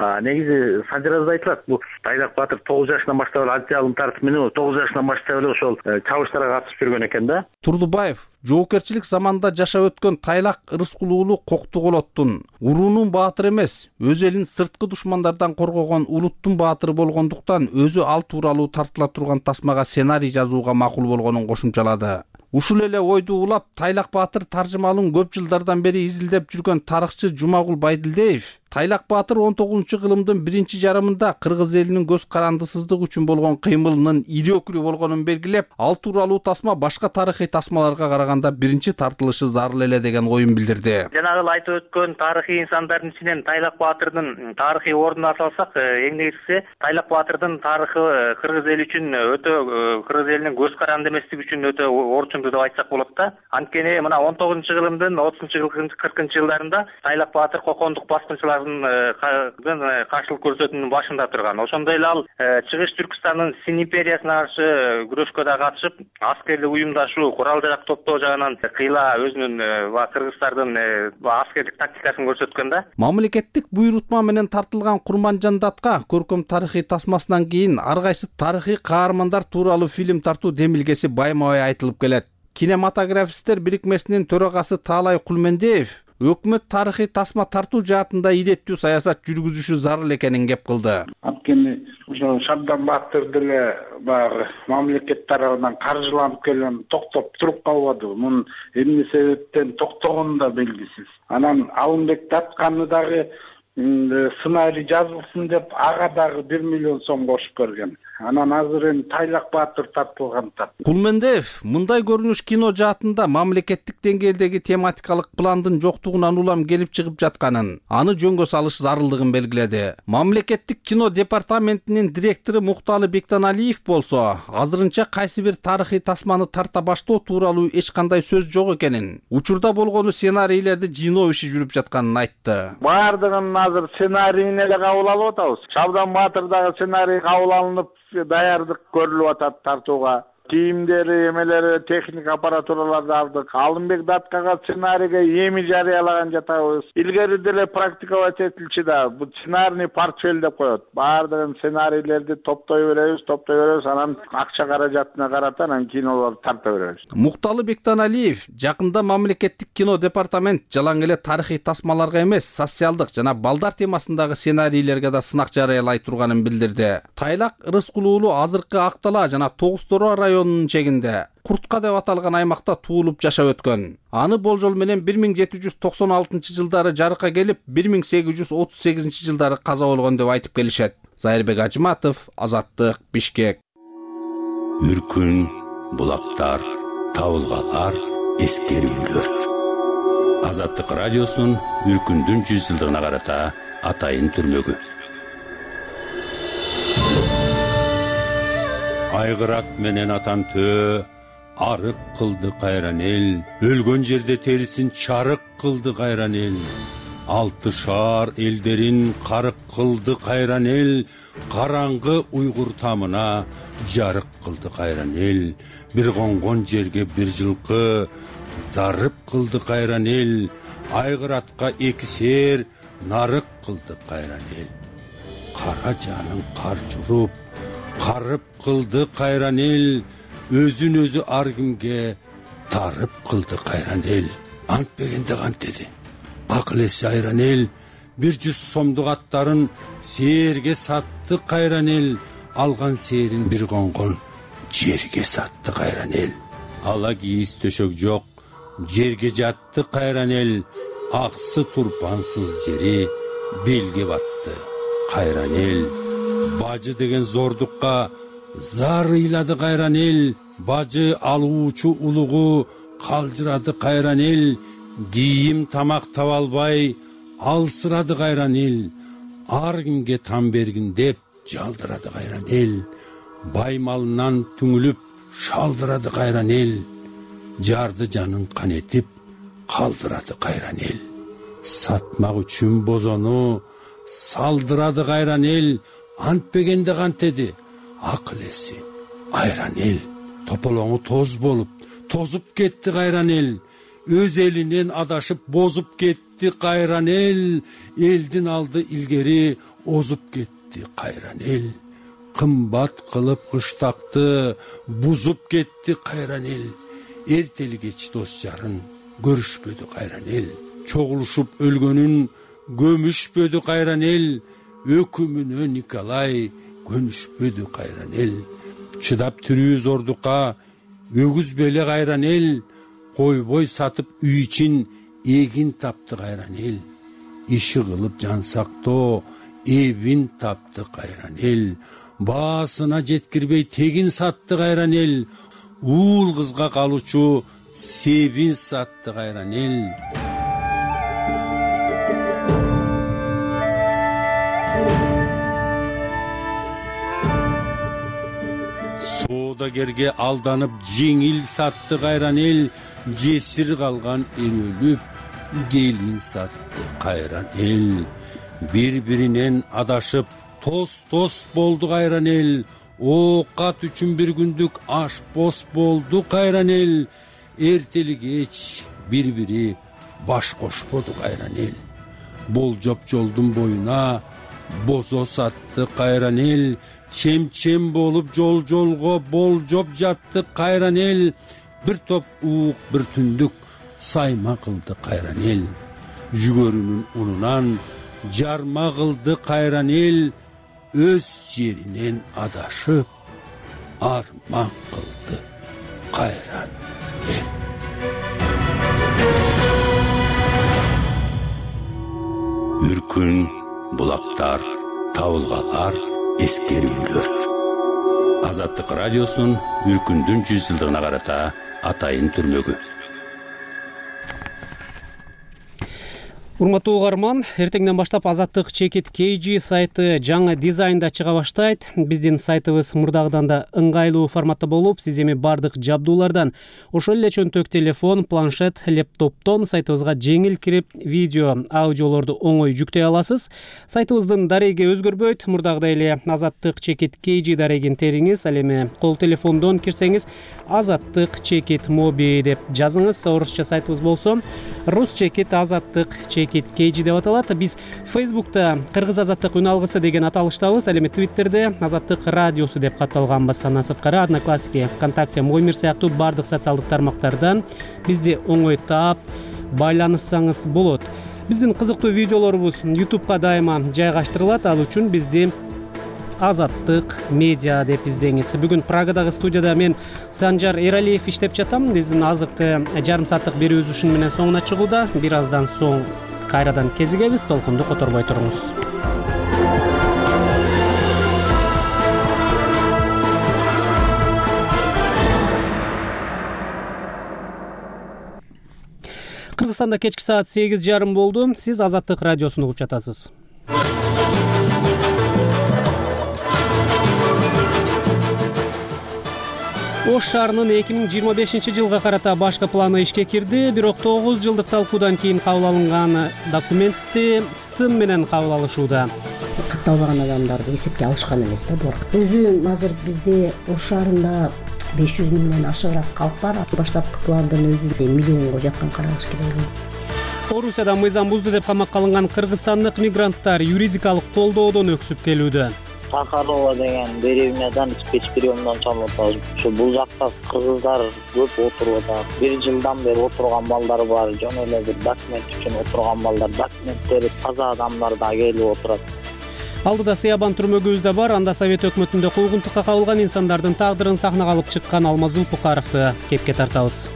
Негизи Санжаразда айтылат, бул Тайлак Баатыр тогуз жашынан баштап эле аддиялын тартып менен тогуз жашынан баштап эле ошол чабыштарга катышып жүргөн экен да. Турдубаев жоопкерчилик заманда жашап өткөн Тайлак Рыскул уулу Коктуголоттун уруунун баатыры эмес, өз элин сырткы душмандардан коргогон улуттун баатыры болгондуктан өзү ал тууралуу тартыла турган тасмага сценарий жазууга макул болгонун кошумчалады. Ушул эле ойду улап Тайлак Баатыр таржымалын көп жылдардан бери изилдеп жүргөн тарыхчы Жумагул Байдилдеев Тайлак Баатыр он тогузунчу кылымдын биринчи жарымында кыргыз элинин көз карандысыздык үчүн болгон кыймылынын ири өкүрү болгонун белгилеп, ал тууралуу тасма башка тарыхый тасмаларга караганда биринчи тартылышы зарыл эле деген оюн билдирди. Жанагы эле айтып өткөн тарыхый инсандардын ичинен Тайлак Баатырдын тарыхый ордуна салсак, эң негизгиси Тайлак Баатырдын тарыхы кыргыз эли үчүн өтө, кыргыз элинин көз каранды эместиги үчүн өтө орчундуу деп айтсак болот да. Анткени мына он тогузунчу кылымдын отузунчу кыркынчы жылдарында Тайлак Баатыр кокондук баскынчылар каршылык көрсөтүүнүн башында турган. Ошондой эле ал Чыгыш Түркстандын Син империясына каршы күрөшкө да катышып, аскерлик уюмдашуу, курал-жарак топтоо жагынан кыйла өзүнүн кыргыздардын аскерлик тактикасын көрсөткөн да. Мамлекеттик буйрутма менен тартылган Курманжандатка көркөм тарыхый тасмасынан кийин ар кайсы тарыхый каармандар тууралуу фильм тартуу демилгеси байма-бай айтылып келет. Кинематографисттер бирикмесинин төрагасы Таалай Кулмендеев өкмөт тарыхый тасма тартуу жаатында идеттүү саясат жүргүзүшү зарыл экенин кеп кылды. Анткени ошо Шабдан Баатыр деле баягы мамлекет тарабынан каржыланып келген токтоп туруп калбады. Мунун эмне себептен токтогону да белгисиз. Анан Алымбек тартканы дагы сценарий жазылсын деп ага дагы бир миллион сом кошуп берген. Анан азыр эми Тайлак Баатыр тартылган тат. Кулмендеев мындай көрүнүш кино жаатында мамлекеттик деңгээлдеги тематикалык пландын жоктугунан улам келип чыгып жатканын, аны жөнгө салыш зарылдыгын белгиледи. Мамлекеттик кино департаментинин директору Мукталы Бектаналиев болсо, азырынча кайсы бир тарыхый тасманы тарта баштоо тууралуу эч кандай сөз жок экенин, учурда болгону сценарийлерди жыйноо иши жүрүп жатканын айтты. Баардыгын азыр сценарийин эле кабыл алып атабыз. Шабдан Баатырдагы сценарий кабыл алынып, даярдык көрүлүп атат тартууга. кийимдери, эмелери, техник аппаратураларды алдык. Алымбек Даткага сценарийге эми жарыялаган жатабыз. Илгери деле практиковать этилчү да. Бул сценарийный портфель деп коет. Баардыгын сценарийлерди топтой беребиз, топтой беребиз, анан акча каражатына карата анан кинолорду тарта беребиз. Мукталы Бектаналиев жакында мамлекеттик кино департамент жалаң эле тарыхый тасмаларга эмес, социалдык жана балдар темасындагы сценарийлерге да сынак жарыялай турганын билдирди. Тайлак Рыскул уулу азыркы Актала жана Тогуз Тороо районунун чегинде Куртка деп аталган аймакта туулуп жашап өткөн. Аны болжол менен бир миң жети жүз токсон алтынчы жылдары жарыкка келип, бир миң сегиз жүз отуз сегизинчи жылдары каза болгон деп айтып келишет. Зайырбек Ажыматов, Азаттык, Бишкек. Үркүн, булактар, табылгалар, эскерүүлөр. Азаттык радиосунун Үркүндүн жүз жылдыгына карата атайын түрмөгү. Айгырат менен атан төө, арык кылды кайран эл, өлгөн жерде терисин чарык кылды кайран эл. Алты шаар элдерин карык кылды кайран эл, караңгы уйгур тамына жарык кылды кайран эл. Бир конгон жерге бир жылкы зарып кылды кайран эл, айгыратка эки сер нарык кылды кайран эл. Кара жанын кар журуп, карып кылды кайран эл, өзүн өзү ар кимге тарып кылды кайран эл. Антпегенде кантеди, акыл эси айран эл, бир жүз сомдук аттарын сээрге сатты кайран эл, алган сээрин бир конгон жерге сатты кайран эл. Ала кийиз төшөк жок, жерге жатты кайран эл, аксы турпансыз жери белге батты кайран эл. Бажы деген зордукка зар ыйлады кайран эл, бажы алуучу улугу калжырады кайран эл. Кийим тамак таба албай алсырады кайран эл, ар кимге там бергин деп жалдырады кайран эл. Бай малынан түңүлүп шалдырады кайран эл, жарды жанын канетип калдырады кайран эл. Сатмак үчүн бозону салдырады кайран эл, антпегенде кантеди, акыл эси айран эл. Тополоңу тоз болуп тозуп кетти кайран эл, өз элинен адашып бозуп кетти кайран эл. Элдин алды илгери озуп кетти кайран эл. Кымбат кылып кыштакты бузуп кетти кайран эл. Эртели кеч дос жарын көрүшпөдү кайран эл. Чогулушуп өлгөнүн көмүшпөдү кайран эл. Өкүмүнө Николай көнүшпөдү кайран эл. Чыдап түрүү зордукка өгүз беле кайран эл. Койбой сатып үй ичин эгин тапты кайран эл. Иши кылып жан сактоо эбин тапты кайран эл. Баасына жеткирбей тегин сатты кайран эл. Уул кызга калучу себин сатты кайран эл. Соодагерге алданып жеңил сатты кайран эл. Жесир калган эр өлүп келин сатты кайран эл. Бири-биринен адашып тос-тос болду кайран эл. Оокат үчүн бир күндүк аш бос болду кайран эл. Эртели кеч бири-бири баш кошподу кайран эл. Болжоп жолдун боюна бозо сатты кайран эл. Чем-чем болуп жол-жолго болжоп жатты кайран эл. Бир топ уук бир түндүк сайма кылды кайран эл. Жүгөрүнүн унунан жарма кылды кайран эл. Өз жеринен адашып арман кылды кайран эл. Үркүн, булактар, табылгалар, эскерүүлөр. Азаттык радиосунун Үркүндүн жүз жылдыгына карата атайын түрмөгү. Урматтуу угарман, эртеңден баштап Азаттык чекит кей джи сайты жаңы дизайнда чыга баштайт. Биздин сайтыбыз мурдагыдан да ыңгайлуу форматта болуп, сиз эми бардык жабдуулардан, ошол эле чөнтөк телефон, планшет, лептоптон сайтыбызга жеңил кирип, видео, аудиолорду оңой жүктөй аласыз. Сайтыбыздын дареги өзгөрбөйт. Мурдагыдай эле Азаттык чекит кей джи дарегин териңиз, ал эми кол телефондон кирсеңиз Азаттык чекит моби деп жазыңыз. Орусча сайтыбыз болсо Рус чекит Азаттык чекит кей джи деп аталат. Биз Фейсбукта Кыргыз Азаттык үн алгысы деген аталыштабыз. Ал эми Твиттерде Азаттык радиосу деп катталганбыз. Андан сырткары Одноклассники, ВКонтакте, Моймир сыяктуу бардык социалдык тармактардан бизди оңой таап, байланыссаңыз болот. Биздин кызыктуу видеолорубуз ютубка дайыма жайгаштырылат. Ал үчүн бизди Азаттык медиа деп издеңиз. Бүгүн Прагадагы студияда мен Санжар Эралиев иштеп жатам. Биздин азыркы жарым сааттык берүүбүз ушун менен соңуна чыгууда. Бир аздан соң кайрадан кезигебиз. Толкунду которбой туруңуз. Кыргызстанда кечки саат сегиз жарым болду. Сиз Азаттык радиосун угуп жатасыз. Ош шаарынын эки миң жыйырма бешинчи жылга карата башкы планы ишке кирди, бирок тогуз жылдык талкуудан кийин кабыл алынган документти сын менен кабыл алышууда. Катталбаган адамдарды эсепке алышкан эмес да булар. Өзү азыр бизде Ош шаарында беш жүз миңден ашыгыраак калк бар. Баштапкы пландын өзү миллионго жакын каралыш керек. Орусияда мыйзам бузду деп камакка алынган кыргызстандык мигранттар юридикалык колдоодон өксүп келүүдө. Сахарова деген деревнядан спец приемдан чалып атабыз. Ушу бул жакта кыргыздар көп отуруп атат. Бир жылдан бери отурган балдар бар, жөн эле бир документ үчүн отурган балдар, документтери таза адамдар да келип отурат. Алдыда Сыябан түрмөгүбүз да бар. Анда Совет өкмөтүндө куугунтукка кабылган инсандардын тагдырын сахнага алып чыккан Алмаз Зулпукаровду кепке тартабыз.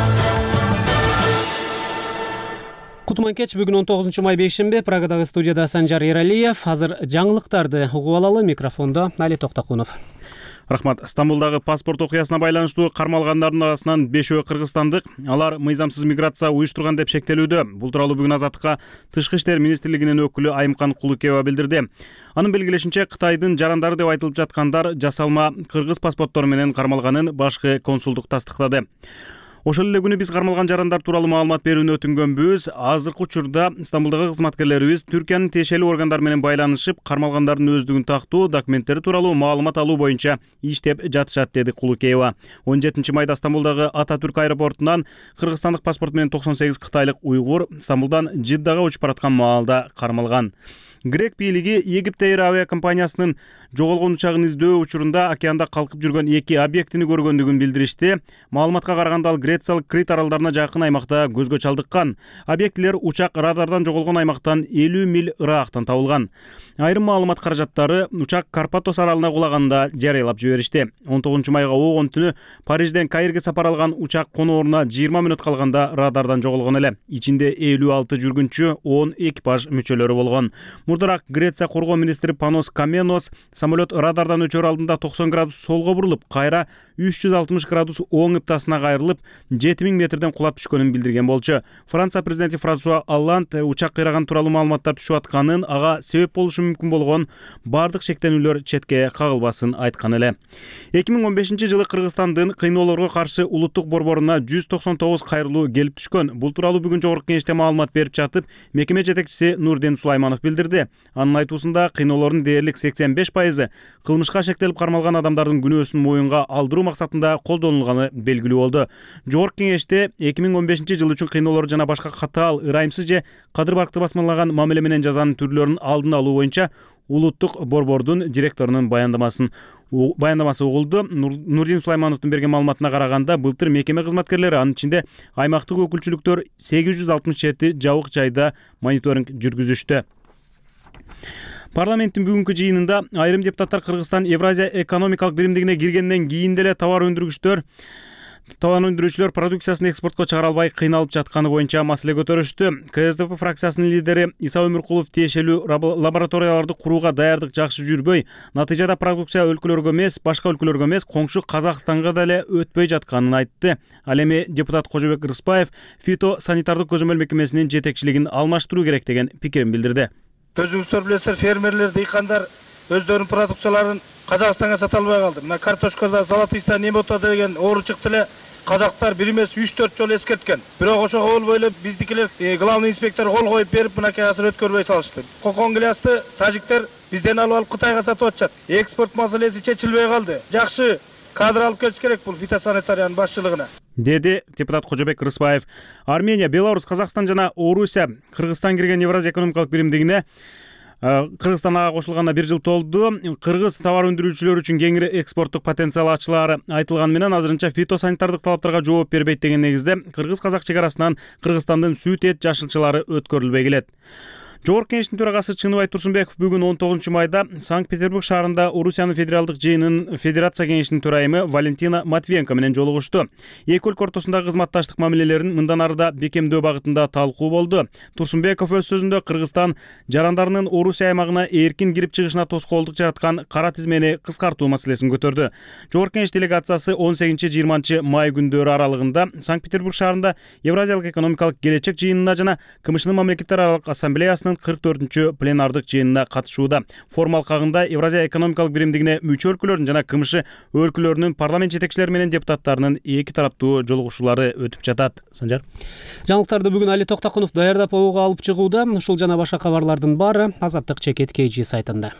Кутман кеч, бүгүн он тогузунчу май бейшемби, Прагадагы студияда Санжар Эралиев. Азыр жаңылыктарды угуп алалы. Микрофондо Али Токтокунов. Рахмат. Стамбулдагы паспорт окуясына байланыштуу кармалгандардын арасынан бешөө кыргызстандык. Алар мыйзамсыз миграция уюштурган деп шектелүүдө. Бул тууралуу бүгүн Азаттыкка Тышкы иштер министрлигинин өкүлү Айымкан Кулукеева билдирди. Анын белгилешинче, Кытайдын жарандары деп айтылып жаткандар жасалма кыргыз паспорттор менен кармалганын башкы консулдук тастыктады. Ошол эле күнү биз кармалган жарандар тууралуу маалымат берүүнү өтүнгөнбүз. Азыркы учурда Стамбулдагы кызматкерлерибиз Түркиянын тиешелүү органдар менен байланышып, кармалгандардын өздүгүн тактуу, документтери тууралуу маалымат алуу боюнча иштеп жатышат, деди Кулукеева. он жетинчи майда Стамбулдагы Ататүрк аэропортунан кыргызстандык паспорт менен токсон сегиз кытайлык уйгур Стамбулдан Жиддага учуп бараткан маалда кармалган. Грек бийлиги Египет Эйр авиа компаниясынын жоголгон учагын издөө учурунда океанда калкып жүргөн эки объектини көргөндүгүн билдиришти. Маалыматка караганда ал Грециялык Крит аралдарына жакын аймакта көзгө чалдыккан. Объектилер учак радардан жоголгон аймактан элүү миль ыраактан табылган. Айрым маалымат каражаттары учак Карпатос аралына кулаганда жарыялап жиберишти. он тогузунчу майга огон түнү Парижден Каирге сапар алган учак конооруна жыйырма мүнөт калганда радардан жоголгон эле. Ичинде элүү алты жүргүнчү, он экипаж мүчөлөрү болгон. Мурдараак Греция коргоо министри Панос Каменос самолет радардан өчөр алдында токсон градус солго бурулуп, кайра үч жүз алтымыш градус оң ыптасына кайрылып, жети миң метрден кулап түшкөнүн билдирген болчу. Франция президенти Франсуа Олланд учак кыйраган тууралуу маалыматтар түшүп атканын, ага себеп болушу мүмкүн болгон бардык шектенүүлөр четке кагылбасын айткан эле. эки миң он бешинчи жылы Кыргызстандын кыйноолорго каршы улуттук борборуна жүз токсон тогуз кайрылуу келип түшкөн. Бул тууралуу бүгүн жогорку кеңеште маалымат берип жатып, мекеме жетекчиси Нурден Сулайманов билдирди. Анын айтуусунда кыйноолордун дээрлик сексен беш пайызы кылмышка шектелип кармалган адамдардын күнөөсүн моюнга алдыруу максатында колдонулганы белгилүү болду. Жогорку кеңеште эки миң он бешинчи жыл үчүн кыйноолор жана башка катаал, ырайымсыз же кадыр баркты басмалаган мамиле менен жазанын түрлөрүнүн алдын алуу боюнча улуттук борбордун директорунун баяндамасын баяндамасы угулду. Нурдин Сулаймановдун берген маалыматына караганда, былтыр мекеме кызматкерлери, анын ичинде аймактык өкүлчүлүктөр сегиз жүз алтымыш жети жабык жайда мониторинг жүргүзүштү. Парламенттин бүгүнкү жыйынында айрым депутаттар Кыргызстан Евразия экономикалык биримдигине киргенден кийин деле товар өндүргүчтөр Товар өндүрүүчүлөр продукциясын экспортко чыгара албай кыйналып жатканы боюнча маселе көтөрүштү. КСДП фракциясынын лидери Иса Өмүркулов тиешелүү лабораторияларды курууга даярдык жакшы жүрбөй, натыйжада продукция өлкөлөргө эмес, башка өлкөлөргө эмес, коңшу Казакстанга деле өтпөй жатканын айтты. Ал эми депутат Кожобек Рыспаев фитосанитардык көзөмөл мекемесинин жетекчилигин алмаштыруу керек деген пикирин билдирди. Өзүңүздөр билесиздер, фермерлер, дыйкандар өздөрүнүн продукцияларын Казакстанга сата албай калды. Мына картошкада золотыйста немота деген оору чыкты эле. Казактар бир эмес үч төрт жолу эскерткен. Бирок ошого болбой эле биздикилер главный инспектор кол коюп берип, мынакей азыр өткөрбөй салышты. Кокон глясты тажиктер бизден алып алып Кытайга сатып атышат. Экспорт маселеси чечилбей калды. Жакшы кадр алып келиш керек бул фитосанитариянын башчылыгына, деди депутат Кожобек Рыспаев. Армения, Беларусь, Казакстан жана Орусия Кыргызстан кирген Евразия экономикалык биримдигине Кыргызстан ага кошулганына бир жыл толду. Кыргыз товар өндүрүүчүлөр үчүн кеңири экспорттук потенциал ачылары айтылганы менен азырынча фитосанитардык талаптарга жооп бербейт деген негизде кыргыз-казак чек арасынан Кыргызстандын сүт эт жашылчалары өткөрүлбөй келет. Жогорку Кеңештин төрагасы Чыныбай Турсунбеков бүгүн он тогузунчу майда Санкт-Петербург шаарында Орусиянын федералдык жыйынынын Федерация Кеңешинин төрайымы Валентина Матвиенко менен жолугушту. Эки өлкө ортосундагы кызматташтык мамилелерин мындан арыда бекемдөө багытында талкуу болду. Турсунбеков өз сөзүндө Кыргызстан жарандарынын Орусия аймагына эркин кирип чыгышына тоскоолдук жараткан кара тизмени кыскартуу маселесин көтөрдү. Жогорку Кеңеш делегациясы он сегизинчи жыйырманчы май күндөрү аралыгында Санкт-Петербург шаарында Евразиялык экономикалык келечек жыйынына жана КМШнын мамлекеттер аралык ассамблеясынын кырк төртүнчү пленардык жыйынына катышууда. Форум алкагында Евразия экономикалык биримдигине мүчө өлкөлөрдүн жана КМШ өлкөлөрүнүн парламент жетекчилери менен депутаттарынын эки тараптуу жолугушуулары өтүп жатат. Санжар. Жаңылыктарды бүгүн Али Токтакунов даярдап ого алып чыгууда. Ушул жана башка кабарлардын баары Азаттык Чекет кей жи сайтында.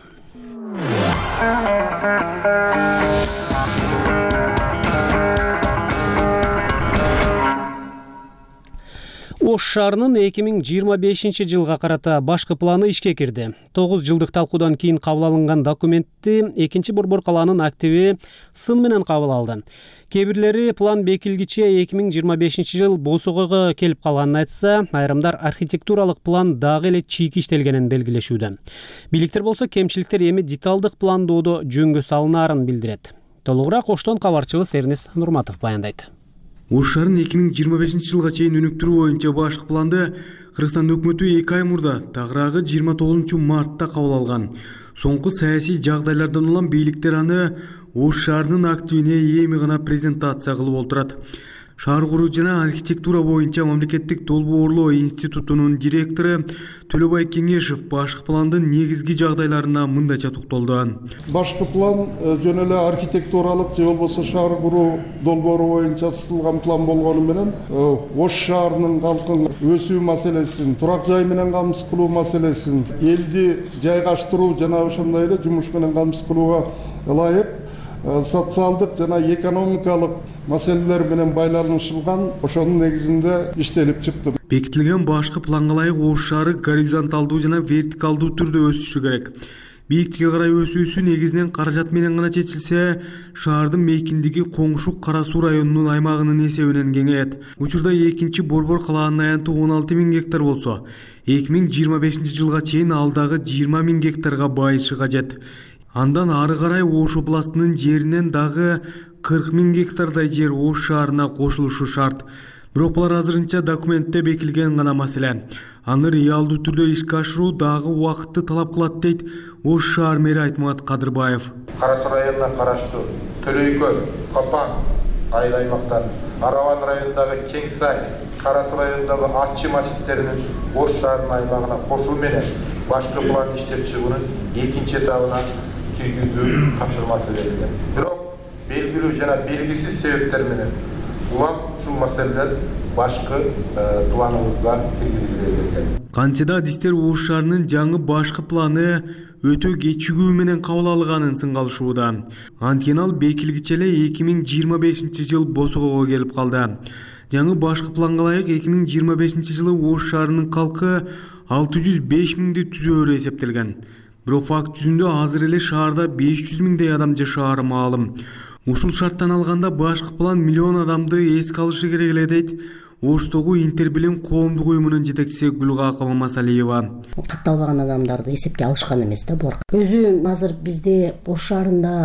Ош шаарынын эки миң жыйырма бешинчи жылга карата башкы планы ишке кирди. тогуз жылдык талкуудан кийин кабыл алынган документти экинчи борбор калаанын активи сын менен кабыл алды. Кээ бирлери план бекилгиче эки миң жыйырма бешинчи жыл босогого келип калганын айтса, айрымдар архитектуралык план дагы эле чийки иштелгенин белгилешүүдө. Бийликтер болсо кемчиликтер эми деталдык пландоодо жөнгө салынаарын билдирет. Толугураак Оштон кабарчыбыз Эрнис Нурматов баяндайт. Ош шаарын эки миң жыйырма бешинчи жылга чейин өнүктүрүү боюнча башкы планды Кыргызстан өкмөтү эки ай мурда, тагыраагы жыйырма тогузунчу мартта кабыл алган. Соңку саясий жагдайлардан улам бийликтер аны Ош шаарынын активине эми гана презентация кылып отурат. Шаар куруу жана архитектура боюнча мамлекеттик долбоорлоо институтунун директору Төлөбай Кеңешев башкы пландын негизги жагдайларына мындайча токтолду. Башкы план жөн эле архитектуралык же болбосо шаар куруу долбоору боюнча сызылган план болгону менен Ош шаарынын калкын өсүү маселесин, турак жай менен камсыз кылуу маселесин, элди жайгаштыруу жана ошондой эле жумуш менен камсыз кылууга ылайык социалдык жана экономикалык маселелер менен байланышылган ошонун негизинде иштелип чыкты. Бекитилген башкы планга ылайык Ош шаары горизонталдуу жана вертикалдуу түрдө өсүшү керек. Бийиктикке карай өсүүсү негизинен каражат менен гана чечилсе, шаардын мейкиндиги коңшу Кара Суу районунун аймагынын эсебинен кеңейет. Учурда экинчи борбор калаанын аянты он алты миң гектар болсо, эки миң жыйырма бешинчи жылга чейин ал дагы жыйырма миң гектарга байышы кажет. Андан ары карай Ош областынын жеринен дагы кырк миң гектардай жер Ош шаарына кошулушу шарт. Бирок булар азырынча документте бекилген гана маселе. Аны реалдуу түрдө ишке ашыруу дагы убакытты талап кылат дейт Ош шаар мэри Айтмат Кадырбаев. Кара Суу районуна караштуу Төлөйкөл, Копан айыл аймактарын, Араван районундагы Кең Сай, Кара Суу районундагы Атчы массивдеринин Ош шаарынын аймагына кошуу менен башкы план иштеп чыгуунун экинчи этабына киргизүү тапшырмасы берилген. Бирок белгилүү жана белгисиз себептер менен улам ушул маселелер башкы планыбызга киргизилбей келген. Кантсе да адистер Ош шаарынын жаңы башкы планы өтө кечигүү менен кабыл алганын сынгалышууда. Анткени ал бекилгиче эле эки миң жыйырма бешинчи жыл босогого келип калды. Жаңы башкы планга ылайык эки миң жыйырма бешинчи жылы Ош шаарынын калкы алты жүз беш миңди түзөөрү эсептелген. Бирок факт жүзүндө азыр эле шаарда беш жүз миңдей адам жашаары маалым. Ушул шарттан алганда башкы план миллион адамды эске алышы керек эле дейт Оштогу Интербилим коомдук уюмунун жетекчиси Гүлгакова Масалиева. Катталбаган адамдарды эсепке алышкан эмес да булар. Өзү азыр бизде Ош шаарында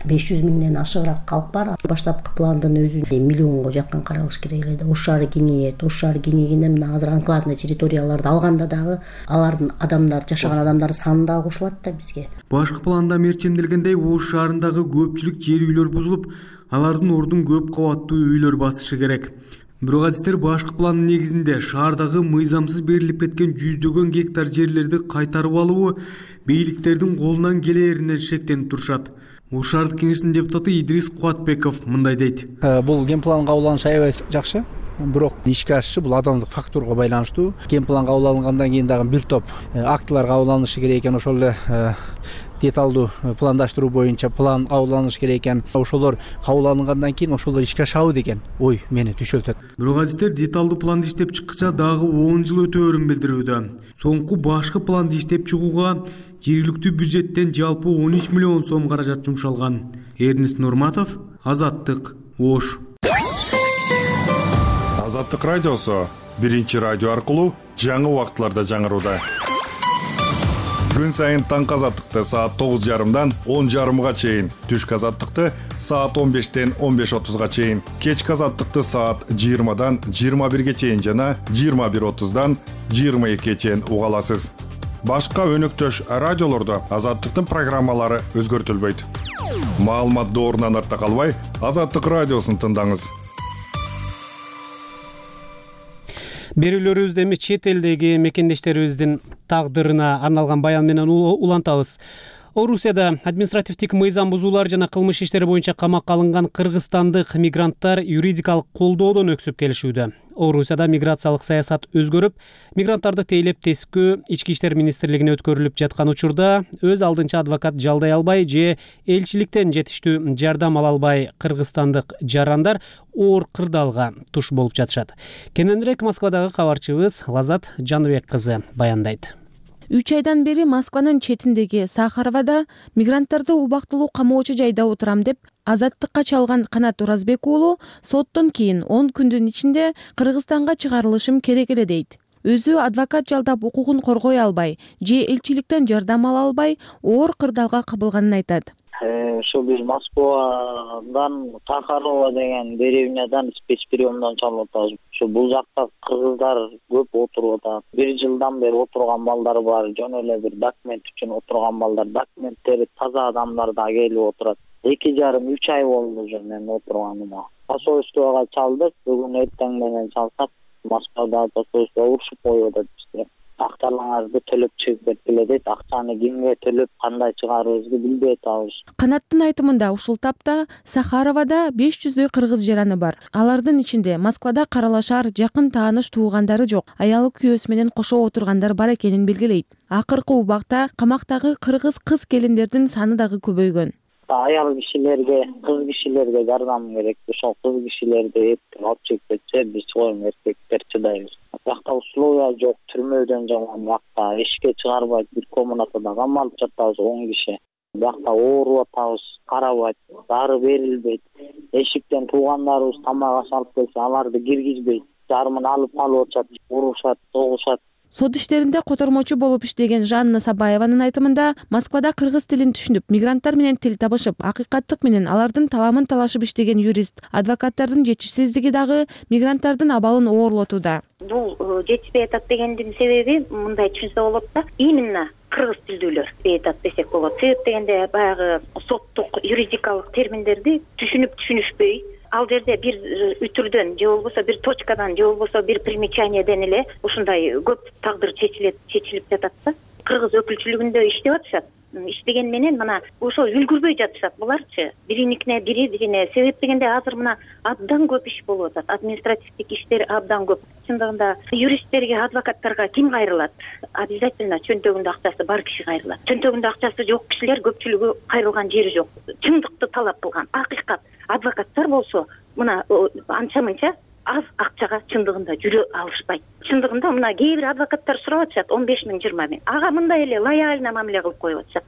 беш жүз миңден ашыгыраак калк бар. Баштапкы пландын өзү миллионго жакын каралыш керек эле. Ош шаары кеңейет. Ош шаары кеңейгенде мына азыр анклавный территорияларды алганда дагы алардын адамдар жашаган адамдар саны дагы кошулат да бизге. Башкы планда мерчемделгендей Ош шаарындагы көпчүлүк жер үйлөр бузулуп, алардын ордун көп кабаттуу үйлөр басышы керек. Бирок адистер башкы пландын негизинде шаардагы мыйзамсыз берилип кеткен жүздөгөн гектар жерлерди кайтарып алуу бийликтердин колунан келээринен шектенип турушат. Ош шаардык кеңештин депутаты Идрис Куатбеков мындай дейт. Бул генплан кабыл алынышы аябай жакшы. Бирок ишке ашышы бул адамдык фактурга байланыштуу. Генплан кабыл алынгандан кийин дагы бир топ актылар кабыл алынышы керек экен. Ошол эле деталдуу пландаштыруу боюнча план кабыл алыныш керек экен. Ошолор кабыл алынгандан кийин ошолор ишке ашабы деген ой мени түшөлтөт. Бирок азиздер деталдуу планды иштеп чыккыча дагы он жыл өтөөрүн билдирүүдө. Соңку башкы планды иштеп чыгууга жергиликтүү бюджеттен жалпы он үч миллион сом каражат жумшалган. Эрнест Нурматов, Азаттык, Ош. Азаттык радиосу биринчи радио аркылуу жаңы убактыларда жаңырууда. Күн сайын таңкы азаттыкты саат тогуз жарымдан он жарымга чейин, түшкү азаттыкты саат он бештен он беш отузга чейин, кечки азаттыкты саат жыйырмадан жыйырма бирге чейин жана жыйырма бир отуздан жыйырма экиге чейин уга аласыз. Башка өнөктөш радиолордо азаттыктын программалары өзгөртүлбөйт. Маалымат доорунан артта калбай, Азаттык радиосун тыңдаңыз. Берүүлөрүбүздү эми чет элдеги мекендештерибиздин тагдырына арналган баян менен улантабыз. Орусияда административдик мыйзам бузуулар жана кылмыш иштери боюнча камакка алынган кыргызстандык мигранттар юридикалык колдоодон өксүп келишүүдө. Орусияда миграциялык саясат өзгөрүп, мигранттарды тейлеп тескөө ички иштер министрлигине өткөрүлүп жаткан учурда өз алдынча адвокат жалдай албай же элчиликтен жетиштүү жардам ала албай кыргызстандык жарандар оор кырдаалга туш болуп жатышат. Кененирээк Москвадагы кабарчыбыз Лазат Жаныбек кызы баяндайт. үч айдан бери Москванын четиндеги Сахаровада мигранттарды убактылуу камоочу жайда отурам деп азаттыкка чалган Канат Уразбек уулу соттон кийин он күндүн ичинде Кыргызстанга чыгарылышым керек эле дейт. Өзү адвокат жалдап укугун коргой албай же элчиликтен жардам ала албай оор кырдаалга кабылганын айтат. Ошо биз Москвадан Сахарова деген деревнядан спецприемдон чалып атабыз. Ошо бул жакта кыргыздар көп отуруп атат. Бир жылдан бери отурган балдар бар, жөн эле бир документ үчүн отурган балдар, документтери таза адамдар да келип отурат. эки жарым үч ай болду уже мен отурганыма. Посольствого чалдык, бүгүн эртең менен чалсак, Москвада посольство урушуп коюп атат бизге. Актарларыңызды төлөп чыгып кеткиле дейт. Акчаны кимге төлөп, кандай чыгарыбызды билбей атабыз. Канаттын айтымында ушул тапта Сахаровада беш жүздөй кыргыз жараны бар. Алардын ичинде Москвада каралашар жакын тааныш туугандары жок, аялы күйөөсү менен кошо отургандар бар экенин белгилейт. Акыркы убакта камактагы кыргыз кыз келиндердин саны дагы көбөйгөн. Аял кишилерге, кыз кишилерге жардам керек. Ошол кыз кишилерди эптеп алып чыгып кетсе, биз чоң эркектер чыдайбыз. Бакта условия жок, түрмөдөн жаман бакта эшикке чыгарбайт, бир комнатада камалып жатабыз он киши. Бакта ооруп атабыз, карабайт, дары берилбейт. Эшиктен туугандарыбыз тамак аш алып келсе, аларды киргизбейт. Жарымын алып калып атышат, урушат, согушат. Сот иштеринде котормочу болуп иштеген Жанна Сабаеванын айтымында Москвада кыргыз тилин түшүнүп, мигранттар менен тил табышып, акыйкаттык менен алардын таламын талашып иштеген юрист, адвокаттардын жетишсиздиги дагы мигранттардын абалын оорлотууда. Бул жетишпей атат дегендин себеби мындай түшүнсө болот да, именно кыргыз тилдүүлөр жетишпей атат десек болот. Себеп дегенде баягы соттук юридикалык терминдерди түшүнүп түшүнүшпөй, ал жерде бир үтүрдөн же болбосо бир точкадан же болбосо бир примечаниеден эле ушундай көп тагдыр чечилет чечилип жатат да. Кыргыз өкүлчүлүгүндө иштеп атышат. Иштеген менен мына ошо үлгүрбөй жатышат буларчы. Бириникине бири бирине себеп дегенде азыр мына абдан көп иш болуп атат. Административдик иштер абдан көп. Чындыгында юристтерге, адвокаттарга ким кайрылат? Обязательно чөнтөгүндө акчасы бар киши кайрылат. Чөнтөгүндө акчасы жок кишилер көпчүлүгү кайрылган жери жок. Чындыкты талап кылган, акыйкат. Адвокаттар болсо мына анча-мынча аз акчага чындыгында жүрө алышпайт. Чындыгында мына кээ бир адвокаттар сурап атышат он беш миң жыйырма миң. Ага мындай эле лояльно мамиле кылып коюп атышат да.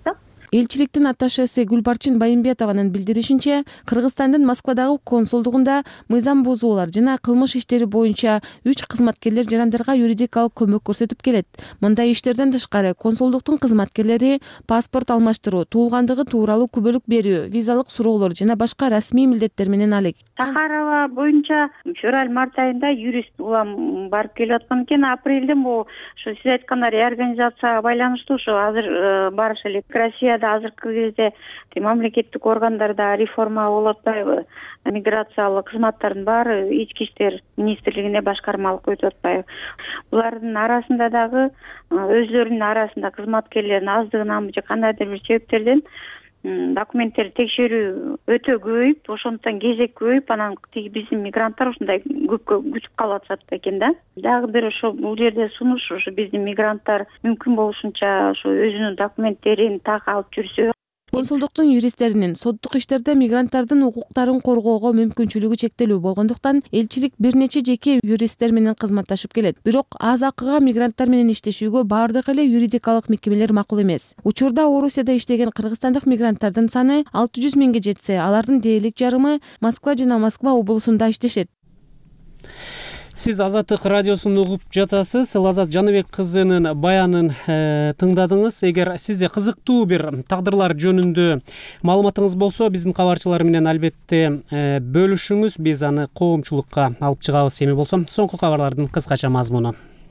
Элчиликтин атташеси Гүлбарчын Байымбетованын билдиришинче, Кыргызстандын Москвадагы консулдугунда мыйзам бузуулар жана кылмыш иштери боюнча үч кызматкерлер жарандарга юридикалык көмөк көрсөтүп келет. Мындай иштерден тышкары консулдуктун кызматкерлери паспорт алмаштыруу, туулгандыгы тууралуу күбөлүк берүү, визалык суроолор жана башка расмий милдеттер менен алек. Сахарова боюнча февраль-март айында юрист улам барып келип аткан экен. Апрелден бул ушу сиз айткандай реорганизацияга байланыштуу ушу азыр барыш элек. Россияда азыркы кезде мамлекеттик органдарда реформа болуп атпайбы? Миграциялык кызматтардын баары ички иштер министрлигине башкармалык өтүп атпайбы? Булардын арасында дагы өзлөрүнүн арасында кызматкерлердин аздыгынан же кандайдыр бир себептерден документтерди текшерүү өтө көбөйүп, ошондуктан кезек көбөйүп, анан тиги биздин мигранттар ушундай көпкө күтүп калып атышат экен да. Дагы бир ошо бул жерде сунуш, ушу биздин мигранттар мүмкүн болушунча ошо өзүнүн документтерин так алып жүрсө. Консулдуктун юристтеринин соттук иштерде мигранттардын укуктарын коргоого мүмкүнчүлүгү чектелүү болгондуктан элчилик бир нече жеке юристтер менен кызматташып келет. Бирок аз акыга мигранттар менен иштешүүгө баардык эле юридикалык мекемелер макул эмес. Учурда Орусияда иштеген кыргызстандык мигранттардын саны алты жүз миңге жетсе, алардын дээрлик жарымы Москва жана Москва облусунда иштешет. Сиз Азаттык радиосун угуп жатасыз. Лазат Жаныбек кызынын баянын тыңдадыңыз. Эгер сизде кызыктуу бир тагдырлар жөнүндө маалыматыңыз болсо, биздин кабарчылар менен албетте бөлүшүңүз. Биз аны коомчулукка алып чыгабыз. Эми болсо, соңку кабарлардын кыскача мазмуну.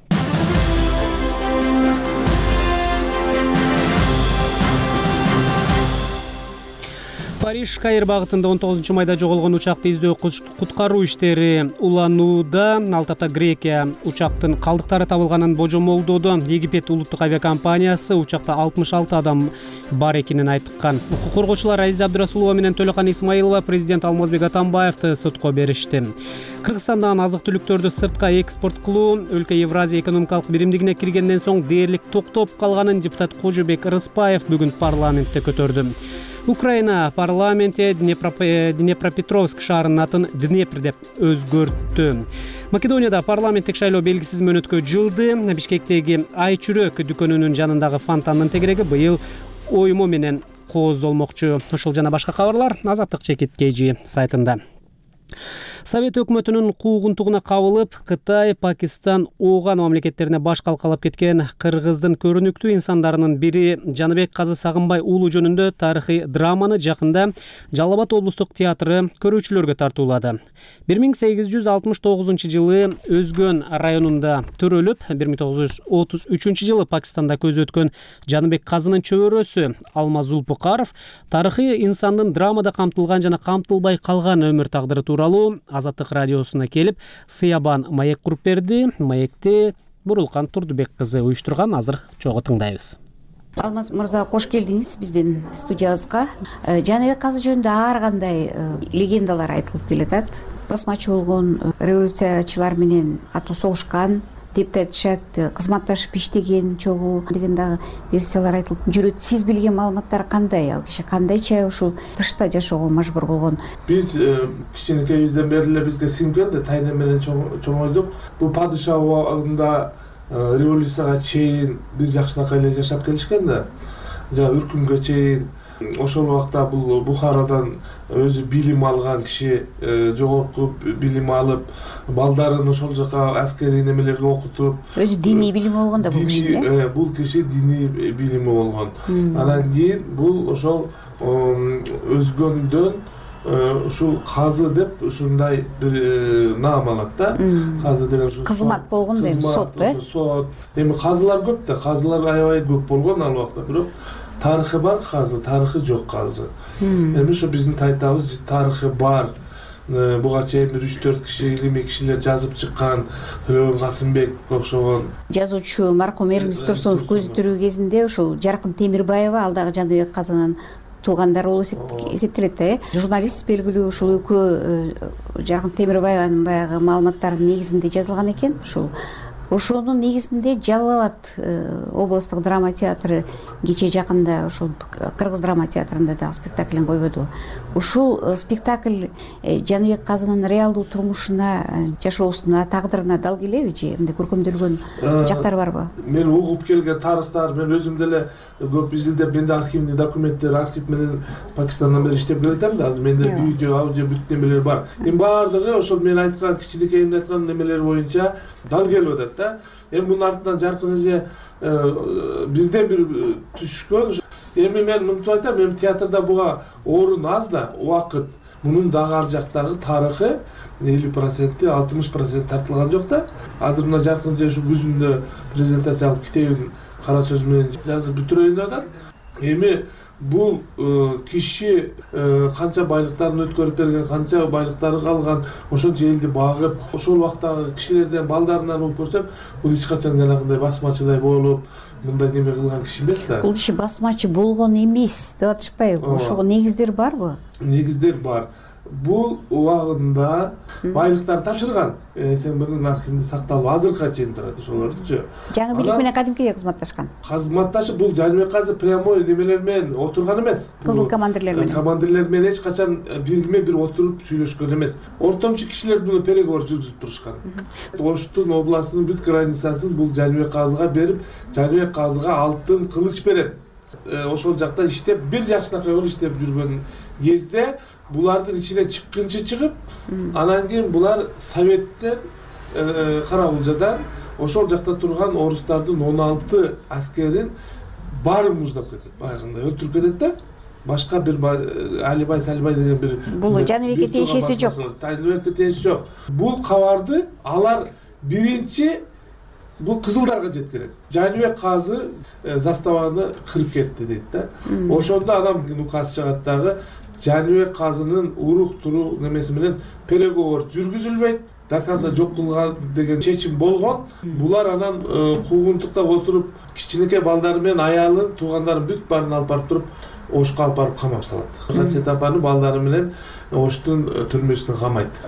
Париж Каир багытында он тогузунчу майда жоголгон учакты издөө куткаруу иштери уланууда. Ал тапта Грекия учактын калдыктары табылганын божомолдоодо. Египет улуттук авиакомпаниясы учакта алтымыш алты адам бар экенин айткан. Укук коргоочулар Азиза Абдырасулова менен Төлөкан Исмаилова президент Алмазбек Атамбаевди сотко беришти. Кыргызстандан азык түлүктөрдү сыртка экспорт кылуу өлкө Евразия экономикалык биримдигине киргенден соң дээрлик токтоп калганын депутат Кожобек Рыспаев бүгүн парламентте көтөрдү. Украина парламенте Днепропетровск шаарынын атын Днепр деп өзгөрттү. Македонияда парламенттик шайлоо белгисиз мөөнөткө жылды. Бишкектеги Айчүрөк дүкөнүнүн жанындагы фонтандын тегереги быйыл оймо менен кооздолмокчу. Ошол жана башка кабарлар Азаттык чекит кей жи сайтында. Совет өкмөтүнүн куугунтугуна кабылып, Кытай, Пакистан, Ооган мамлекеттерине баш калкалап кеткен кыргыздын көрүнүктүү инсандарынын бири Жаныбек Казы Сагынбай уулу жөнүндө тарыхый драманы жакында Жалал Абад облустук театры көрүүчүлөргө тартуулады. бир миң сегиз жүз алтымыш тогузунчу жылы Өзгөн районунда төрөлүп, бир миң тогуз жүз отуз үчүнчү жылы Пакистанда көзү өткөн Жаныбек Казынын чөбөрөсү Алмаз Зулпукаров тарыхый инсандын драмада камтылган жана камтылбай калган өмүр тагдыры тууралуу Азаттык радиосуна келип, сыябан маек куруп берди. Маекти Бурулкан Турдубек кызы уюштурган. Азыр чогуу тыңдайбыз. Алмаз мырза, кош келдиңиз биздин студиябызга. Жаныбек Казы жөнүндө ар кандай легендалар айтылып келатат. Басмачы болгон, революциячылар менен катуу согушкан деп айтышат, кызматташып иштеген чогуу деген дагы версиялар айтылып жүрөт. Сиз билген маалыматтар кандай? Ал киши кандайча ушул тышта жашоого мажбур болгон? Биз кичинекейибизден бери эле бизге сиңген, тайна менен чоңойдук. Бул падыша убагында революцияга чейин биз жакшынакай эле жашап келишкен да. Жана үркүнгө чейин ошол убакта бул Бухарадан өзү билим алган киши, жогорку билим алып, балдарын ошол жака аскерий немелерге окутуп, өзү диний билими болгон да бул киши. Бул киши диний билими болгон. Анан кийин бул ошол Өзгөндөн ушул казы деп ушундай бир наам алат да. Казы деген ушул кызмат болгон дейм, сот э. Сот. Эми казылар көп да, казылар аябай көп болгон ал убакта, бирок тарыхы бар казы, тарыхы жок казы. Эми ошо биздин тайтабыз тарыхы бар. Буга чейин бир үч төрт киши, илимий кишилер жазып чыккан, Төлөгөн Касымбек окшогон. Жазуучу маркум Эргиз Турсунов көзү тирүү кезинде ушул Жаркын Темирбаева, ал дагы Жаныбек Казынын туугандар болуп эсептелет да. Журналист белгилүү, ушул экөө Жаркын Темирбаеванын баягы маалыматтарынын негизинде жазылган экен. Ушул ошонун негизинде Жалал Абад облустук драма театры кечээ жакында ушул Кыргыз драма театрында дагы спектаклин койбоду. Ушул спектакль Жаныбек Казынын реалдуу турмушуна, жашоосуна, тагдырына дал келеби же эмне көркөмдөлгөн жактары барбы? Мен угуп келген тарыхтар, мен өзүм деле көп изилдеп, менде архивный документтер, архив менен Пакистандан бери иштеп келатам да, азыр менде видео, аудио бүт немелер бар. Эми баардыгы ошол мен айткан, кичинекейимдин айткан немелер боюнча дал келип атат да. Эми мунун артынан жаркын эже бирден бир түшкөн. Эми мен мынтип айтам, эми театрда буга орун аз да, убакыт. Мунун дагы ар жактагы тарыхы элүү процент, алтымыш процент тартылган жок да. Азыр мына жаркын эже ушу күзүндө презентациялык китебин кара сөз менен жазып бүтүрөйүн деп атат. Эми бул киши канча байлыктарын өткөрүп берген, канча байлыктары калган, ошончо элди багып, ошол убактагы кишилерден балдарынан угуп көрсөк, бул эч качан жанагындай басмачыдай болуп, мындай неме кылган киши эмес да. Бул киши басмачы болгон эмес деп атышпайбы? Ошого негиздер барбы? Негиздер бар. Бул убагында байлыктарды тапшырган. Сен мунун архивинде сакталып азыркыга чейин турат ошолордучу. Жаңы бийлик менен кадимкидей кызматташкан. Кызматташып бул Жаныбек Казы прямой немелер менен отурган эмес. Кызыл командирлер менен. Командирлер менен эч качан бирме бир отуруп сүйлөшкөн эмес. Ортомчу кишилер буну переговор жүргүзүп турушкан. Оштун областынын бүт границасын бул Жаныбек Казыга берип, Жаныбек Казыга алтын кылыч берет. Ошол жакта иштеп, бир жакшынакай болуп иштеп жүргөн кезде булардын ичине чыккынчы чыгып, анан кийин булар Советтен Каракулжадан ошол жакта турган орустардын он алты аскерин баарын муздап кетет, баягындай өлтүрүп кетет да. Башка бир Алибай Салибай деген бир бул Жаныбекке тиешеси жок. Жаныбекке тиешеси жок. Бул кабарды алар биринчи бул кызылдарга жеткирет. Жаныбек Казы заставаны кырып кетти дейт да. Ошондо адам указ чыгат дагы Жаныбек Казынын урук туруу немеси менен переговор жүргүзүлбөйт, доказа жок кылган деген чечим болгон. Булар анан куугунтукта отуруп, кичинекей балдары менен аялын, туугандарын бүт баарын алып барып туруп, Ошко алып барып камап салат. Касет апаны балдары менен Оштун түрмөсүнө камайт.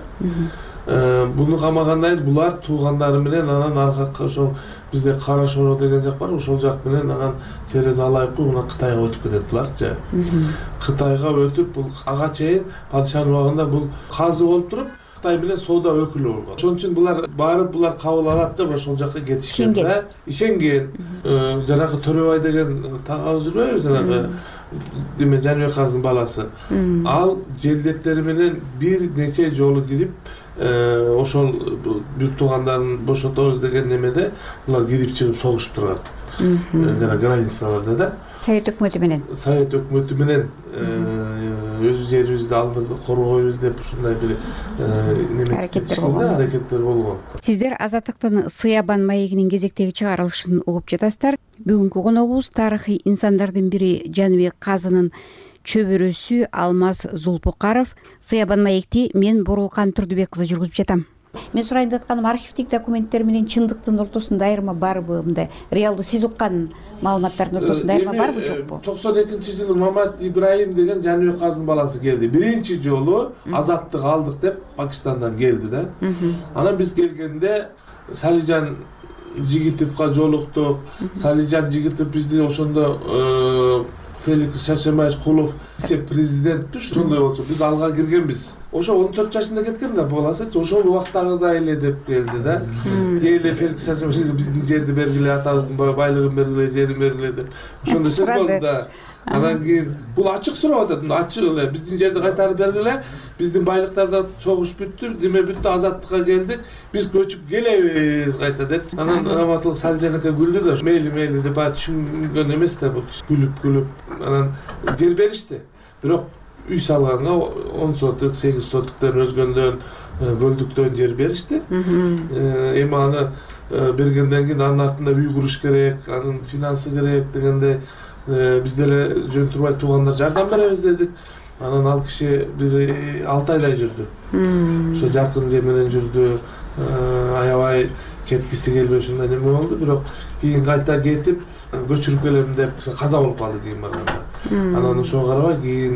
Буну камагандан кийин булар туугандары менен анан аркакка ошол бизде Кара Шоро деген жак бар, ошол жак менен анан через Алайкы мына Кытайга өтүп кетет буларчы. Кытайга өтүп, бул ага чейин падышанын убагында бул казы болуп туруп, Кытай менен соода өкүлү болгон. Ошон үчүн булар барып, булар кабыл алат деп ошол жакка кетишкен да. Ишенген. Жанагы Төрөбай деген тагабыз жүрбөйбү, жанагы деме Жаныбек Казынын баласы. Ал желдеттери менен бир нече жолу кирип, ошол бир туугандарын бошотобуз деген немеде булар кирип чыгып согушуп турган. Жана границаларда да. Совет өкмөтү менен. Совет өкмөтү менен өз жерибизди алдыгы коргойбуз деп ушундай бир аракеттер болгон. Аракеттер болгон. Сиздер Азаттыктын Сыябан маегинин кезектеги чыгарылышын угуп жатасыздар. Бүгүнкү коногубуз тарыхый инсандардын бири Жаныбек Казынын чөбөрөсү Алмаз Зулпукаров. Сыябан маекти мен Борулкан Турдубек кызы жүргүзүп жатам. Мен сурайын деп атканым, архивдик документтер менен чындыктын ортосунда айырма барбы? Мындай реалдуу сиз уккан маалыматтардын ортосунда айырма барбы, жокпу? токсон экинчи жылы Мамат Ибраим деген Жаныбек Казынын баласы келди. Биринчи жолу азаттык алдык деп Пакистандан келди да. Анан биз келгенде Салижан Жигитовго жолуктук. Салижан Жигитов бизди ошондо Феликс Шашемаевич Кулов президент ошондой болчу. Биз алга киргенбиз. Ошо он төрт жашында кеткен да баласы, ошол убактагыдай эле деп келди да. Келе Феликс Шашемаевич биздин жерди бергиле, атабыздын байлыгын бергиле, жерин бергиле деп. Ошондой сөз болду да. Анан кийин бул ачык сурап атат, ачык эле биздин жерди кайтарып бергиле, биздин байлыктарда согуш бүттү, деме бүттү, азаттыкка келдик, биз көчүп келебиз кайта деп. Анан Раматылык Салижан ака күлдү да, мейли мейли деп түшүнгөн эмес да, бул күлүп күлүп анан жер беришти. Бирок үй салганга он сотук, сегиз сотуктан өзгөндөн, көлдүктөн жер беришти. Эми аны бергенден кийин анын артында үй куруш керек, анын финансы керек дегенде биз деле жөн турбай туугандар жардам беребиз дедик. Анан ал киши бир алты айдай жүрдү. Ошо жаркын эже менен жүрдү. Аябай кеткиси келбей ушундай неме болду, бирок кийин кайта кетип көчүрүп келем деп каза болуп калды кийин барганда. Анан ошого карабай кийин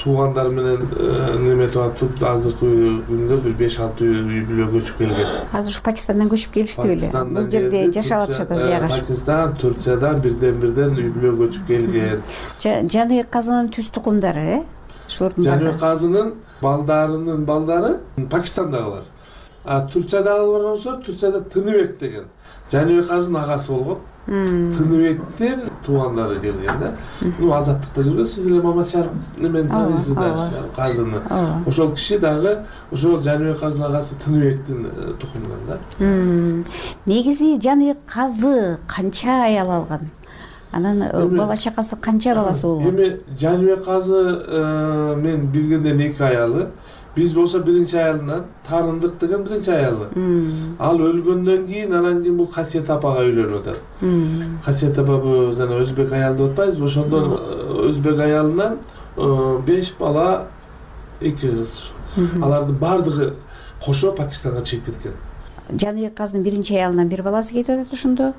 туугандар менен неметип атып азыркы күндө бир беш алты үй бүлө көчүп келген. Азыр ушу Пакистандан көчүп келишти беле? Бул жерде жашап атышат азыр жайгашып. Пакистан, Турциядан бирден бирден үй бүлө көчүп келген. Жаныбек Казынын түз тукумдары, э? Ошолордун Жаныбек Казынын балдарынын балдары Пакистандагылар. А Турциядагылар болсо Турцияда Тыныбек деген Жаныбек Казынын агасы болгон. Тыныбектин туугандары келген да. Ну азаттыкта жүргөн, сиз деле Маматшар немен танысыз да, Казыны. Ошол киши дагы ошол Жаныбек Казынын агасы Тыныбектин тукумунан да. Негизи Жаныбек Казы канча аял алган? Анан бала чакасы канча баласы болгон? Эми Жаныбек Казы мен билгенден эки аялы. Биз болсо биринчи аялынан Тарындык деген биринчи аялы. Ал өлгөндөн кийин анан кийин бул Касиет апага үйлөнүп атат. Касиет апа бул жана өзбек аялы деп атпайбызбы? Ошондон өзбек аялынан беш бала, эки кыз. Алардын бардыгы кошо Пакистанга чыгып кеткен. Жаныбек Казынын биринчи аялынан бир баласы кетип атат ошондо.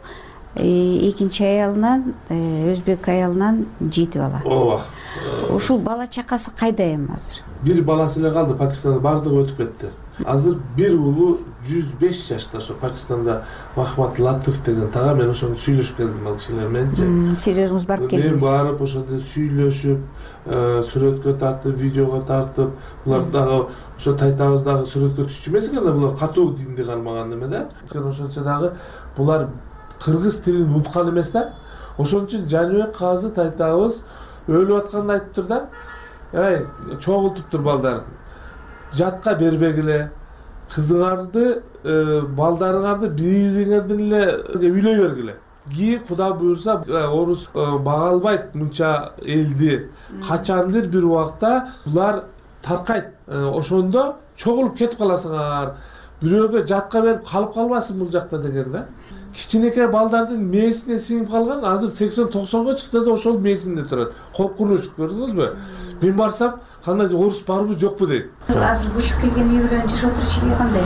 Экинчи аялынан, өзбек аялынан жети бала. Ооба. Ушул бала чакасы кайда эми азыр? Бир баласы эле калды, Пакистанда бардыгы өтүп кетти. Азыр бир уулу жүз беш жашта, ошо Пакистанда Махмат Латыф деген тага, мен ошону сүйлөшүп келдим ал кишилер мененчи. Сиз өзүңүз барып келдиңиз? Мен барып ошондо сүйлөшүп, сүрөткө тартып, видеого тартып, булар дагы ошо тайтабыз дагы сүрөткө түшчү эмес экен да, булар катуу динди кармаган неме да. Ошончо дагы булар кыргыз тилин унуткан эмес да. Ошон үчүн Жаныбек Казы тайтабыз өлүп атканды айтыптыр да. Ай, чогултуптур балдарын. Жатка бербегиле, кызыңарды, балдарыңарды бириңердин эле үйлөй бергиле. Ки Куда буйрса, орус бага албайт мынча элди. Качандыр бир убакта булар таркайт. Ошондо чогулуп кетип каласыңар. Бирөөгө жатка берип калып калбасын бул жакта деген да. Кичинекей балдардын мээсине сиңип калган, азыр сексен токсонго чыкса да ошол мээсинде турат. Коркунуч, көрдүңүзбү? Мен барсам, кандай орус барбы, жокпу дейт. Азыр көчүп келген үй бүлөнүн жашоо тиричилиги кандай?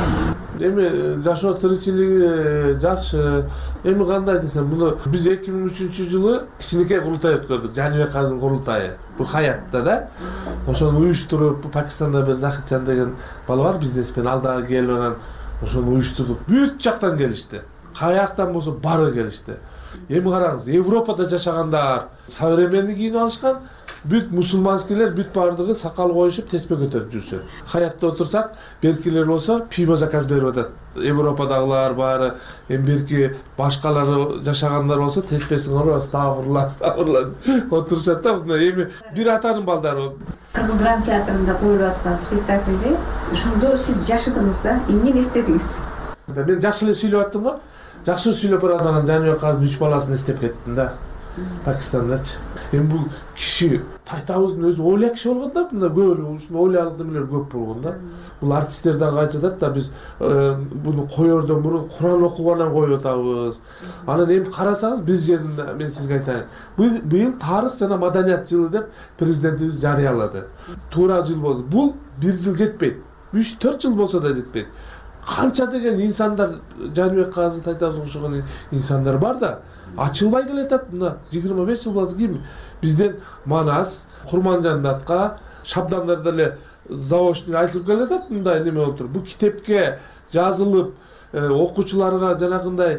Эми жашоо тиричилиги жакшы. Эми кандай десем, муну биз эки миң үчүнчү жылы кичинекей курултай өткөрдүк, Жаныбек Казынын курултайы. Бу Хаятта да. Ошону уюштуруп, Пакистанда бир Захитжан деген бала бар, бизнесмен, ал дагы келип анан ошону уюштурдук. Бүт жактан келишти. Каяктан болсо бары келишти. Эми караңыз, Европада жашагандар современный кийинип алышкан, бүт мусулманскийлер бүт бардыгы сакал коюшуп, теспе көтөрүп жүрүшөт. Хаятта отурсак, беркилер болсо пиво заказ берип атат. Европадагылар баары, эми берки башкалары жашагандар болсо теспесин оруп, астагфирулла, астагфирулла отурушат да. Эми бир атанын балдары. Кыргыз драма театрында коюлуп аткан спектакльде ошондо сиз жашадыңыз да, эмнени эстедиңиз? Мен жакшы эле сүйлөп аттым го. Жакшы сүйлөп барат, анан Жаныбек Казынын үч баласын эстеп кеттим да. Пакистандачы. Эми бул киши тайтабыздын өзү ойлой киши болгон да, мында көп ушул ойлоолук немелер көп болгон да. Бул артисттер дагы айтып атат да, биз буну коердон мурун Куран окугандан коюп атабыз. Анан эми карасаңыз, бир жеринде мен сизге айтайын. Быйыл тарых жана маданият жылы деп президентибиз жарыялады. Туура жыл болду. Бул бир жыл жетпейт. үч төрт жыл болсо да жетпейт. Канча деген инсандар, Жаныбек Казы тайтабызга окшогон инсандар бар да, ачылбай келатат. Мына жыйырма беш жыл болду ким бизден Манас, Курманжан датка, Шабдандар деле заочный айтылып келатат, мындай неме болуп туруп. Бу китепке жазылып, окуучуларга жанагындай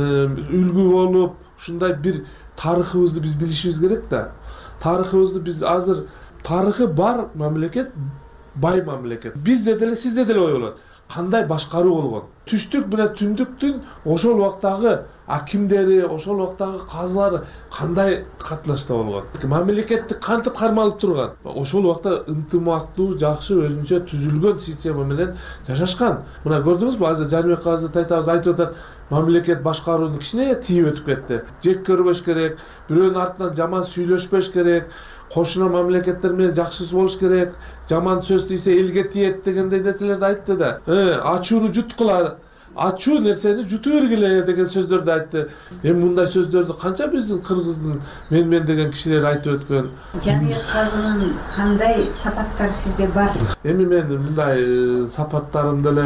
үлгү болуп, ушундай бир тарыхыбызды биз билишибиз керек да. Тарыхыбызды биз азыр тарыхы бар мамлекет, бай мамлекет. Бизде деле, сизде деле ой болот. Кандай башкаруу болгон? Түштүк менен түндүктүн ошол убактагы акимдери, ошол убактагы казылары кандай катнашта болгон? Мамлекетти кантип кармалып турган? Ошол убакта ынтымактуу, жакшы, өзүнчө түзүлгөн система менен жашашкан. Мына көрдүңүзбү, азыр Жаныбек Казы тайтабыз айтып атат, мамлекет башкарууну кичине тийип өтүп кетти. Жек көрбөш керек, бирөөнүн артынан жаман сүйлөшпөш керек. Кошуна мамлекеттер менен жакшы болуш керек, жаман сөз тийсе элге тиет дегендей нерселерди айтты да. Э, ачууну жуткула, ачуу нерсени жуту бергиле деген сөздөрдү айтты. Эми мындай сөздөрдү канча биздин кыргыздын мен-мен деген кишилер айтып өткөн. Жаныбек Казынын кандай сапаттары сизде бар? Эми мен мындай сапаттарым деле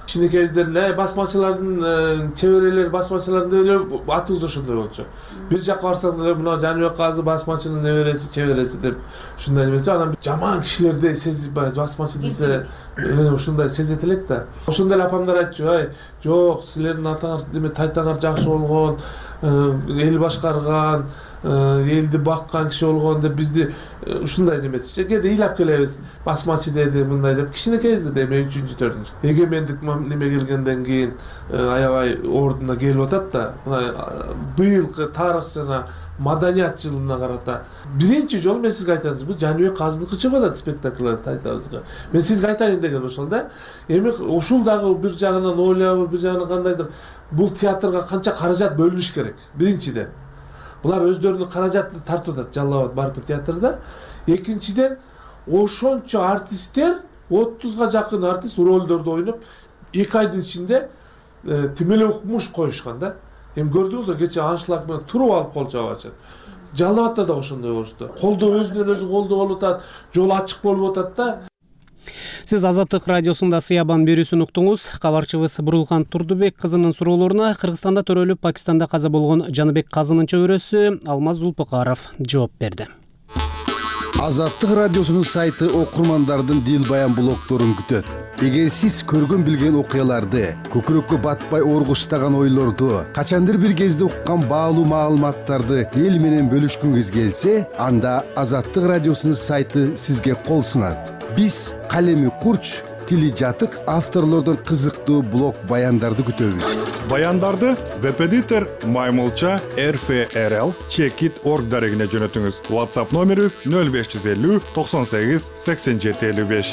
кичинекейибиздер эле басмачылардын чеберелери басмачылардын эле атыбыз ошондой болчу. Бир жакка барсаң деле мына Жаныбек Казы басмачынын небереси, чебереси деп ушундай неметип, анан жаман кишилерди сезип басмачы десе ушундай сезет элек да. Ошондой эле апамдар айтчу, ай, жок, силердин атаңар деме тайтаңар жакшы болгон, эл башкарган, элди баккан киши болгон деп бизди ушундай деметчи. Кээде ыйлап келебиз, басмачы деди, мындай деп. Кичинекейбиз да эми үчүнчү, төртүнчү. Эгемендик неме келгенден кийин аябай ордуна келип атат да. Мына быйылкы тарых жана маданият жылына карата биринчи жолу мен сизге айтам, бул Жаныбек Казыныкы чыгып атат спектакльлерди айтабызга. Мен сизге айтайын деген ошол да. Эми ушул дагы бир жагынан ойлобу, бир жагынан кандайдыр, бул театрга канча каражат бөлүнүш керек. Биринчиден булар өздөрүнүн каражатын тартып атат Жалал Абад Барпы театрда. Экинчиден ошончо артисттер, отузга жакын артист ролдорду ойноп, эки айдын ичинде тимеле укмуш коюшкан да. Эми көрдүңүзбү, кече аншлаг менен туруп алып кол чаап атышат. Жалал Абадта да ошондой болушту. Колдоо өзүнөн өзү колдоо болуп атат, жол ачык болуп атат да. Сиз Азаттык радиосунда Сыябан берүүсүн уктуңуз. Кабарчыбыз Бурулхан Турдубек кызынын суроолоруна Кыргызстанда төрөлүп, Пакистанда каза болгон Жаныбек Казынын чөбөрөсү Алмаз Зулпукаров жооп берди. Азаттык радиосунун сайты окурмандардын дил баян блогдорун күтөт. Эгер сиз көргөн билген окуяларды, көкүрөккө батпай оргуштаган ойлорду, качандыр бир кезде уккан баалуу маалыматтарды эл менен бөлүшкүңүз келсе, анда Азаттык радиосунун сайты сизге кол сунат. Биз калеми курч, тили жатык авторлордун кызыктуу блог баяндарды күтөбүз. Баяндарды веб-эдитор Маймылча эр эф эр эл чекит точка орг дарегине жөнөтүңүз. WhatsApp номерибиз нөл беш жүз элүү токсон сегиз сексен жети элүү беш.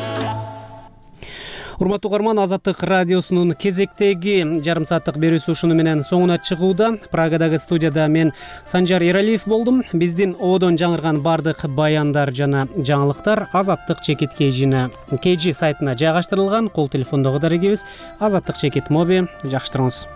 Урматтуу угарман, Азаттык радиосунун кезектеги жарым сааттык берүүсү ушуну менен соңуна чыгууда. Прагадагы студияда мен Санжар Эралиев болдум. Биздин одон жаңырган бардык баяндар жана жаңылыктар Азаттык чекит кейжине кейжи сайтына жайгаштырылган. Кол телефондогу дарегибиз Азаттык чекит моби. Жакшы туруңуз.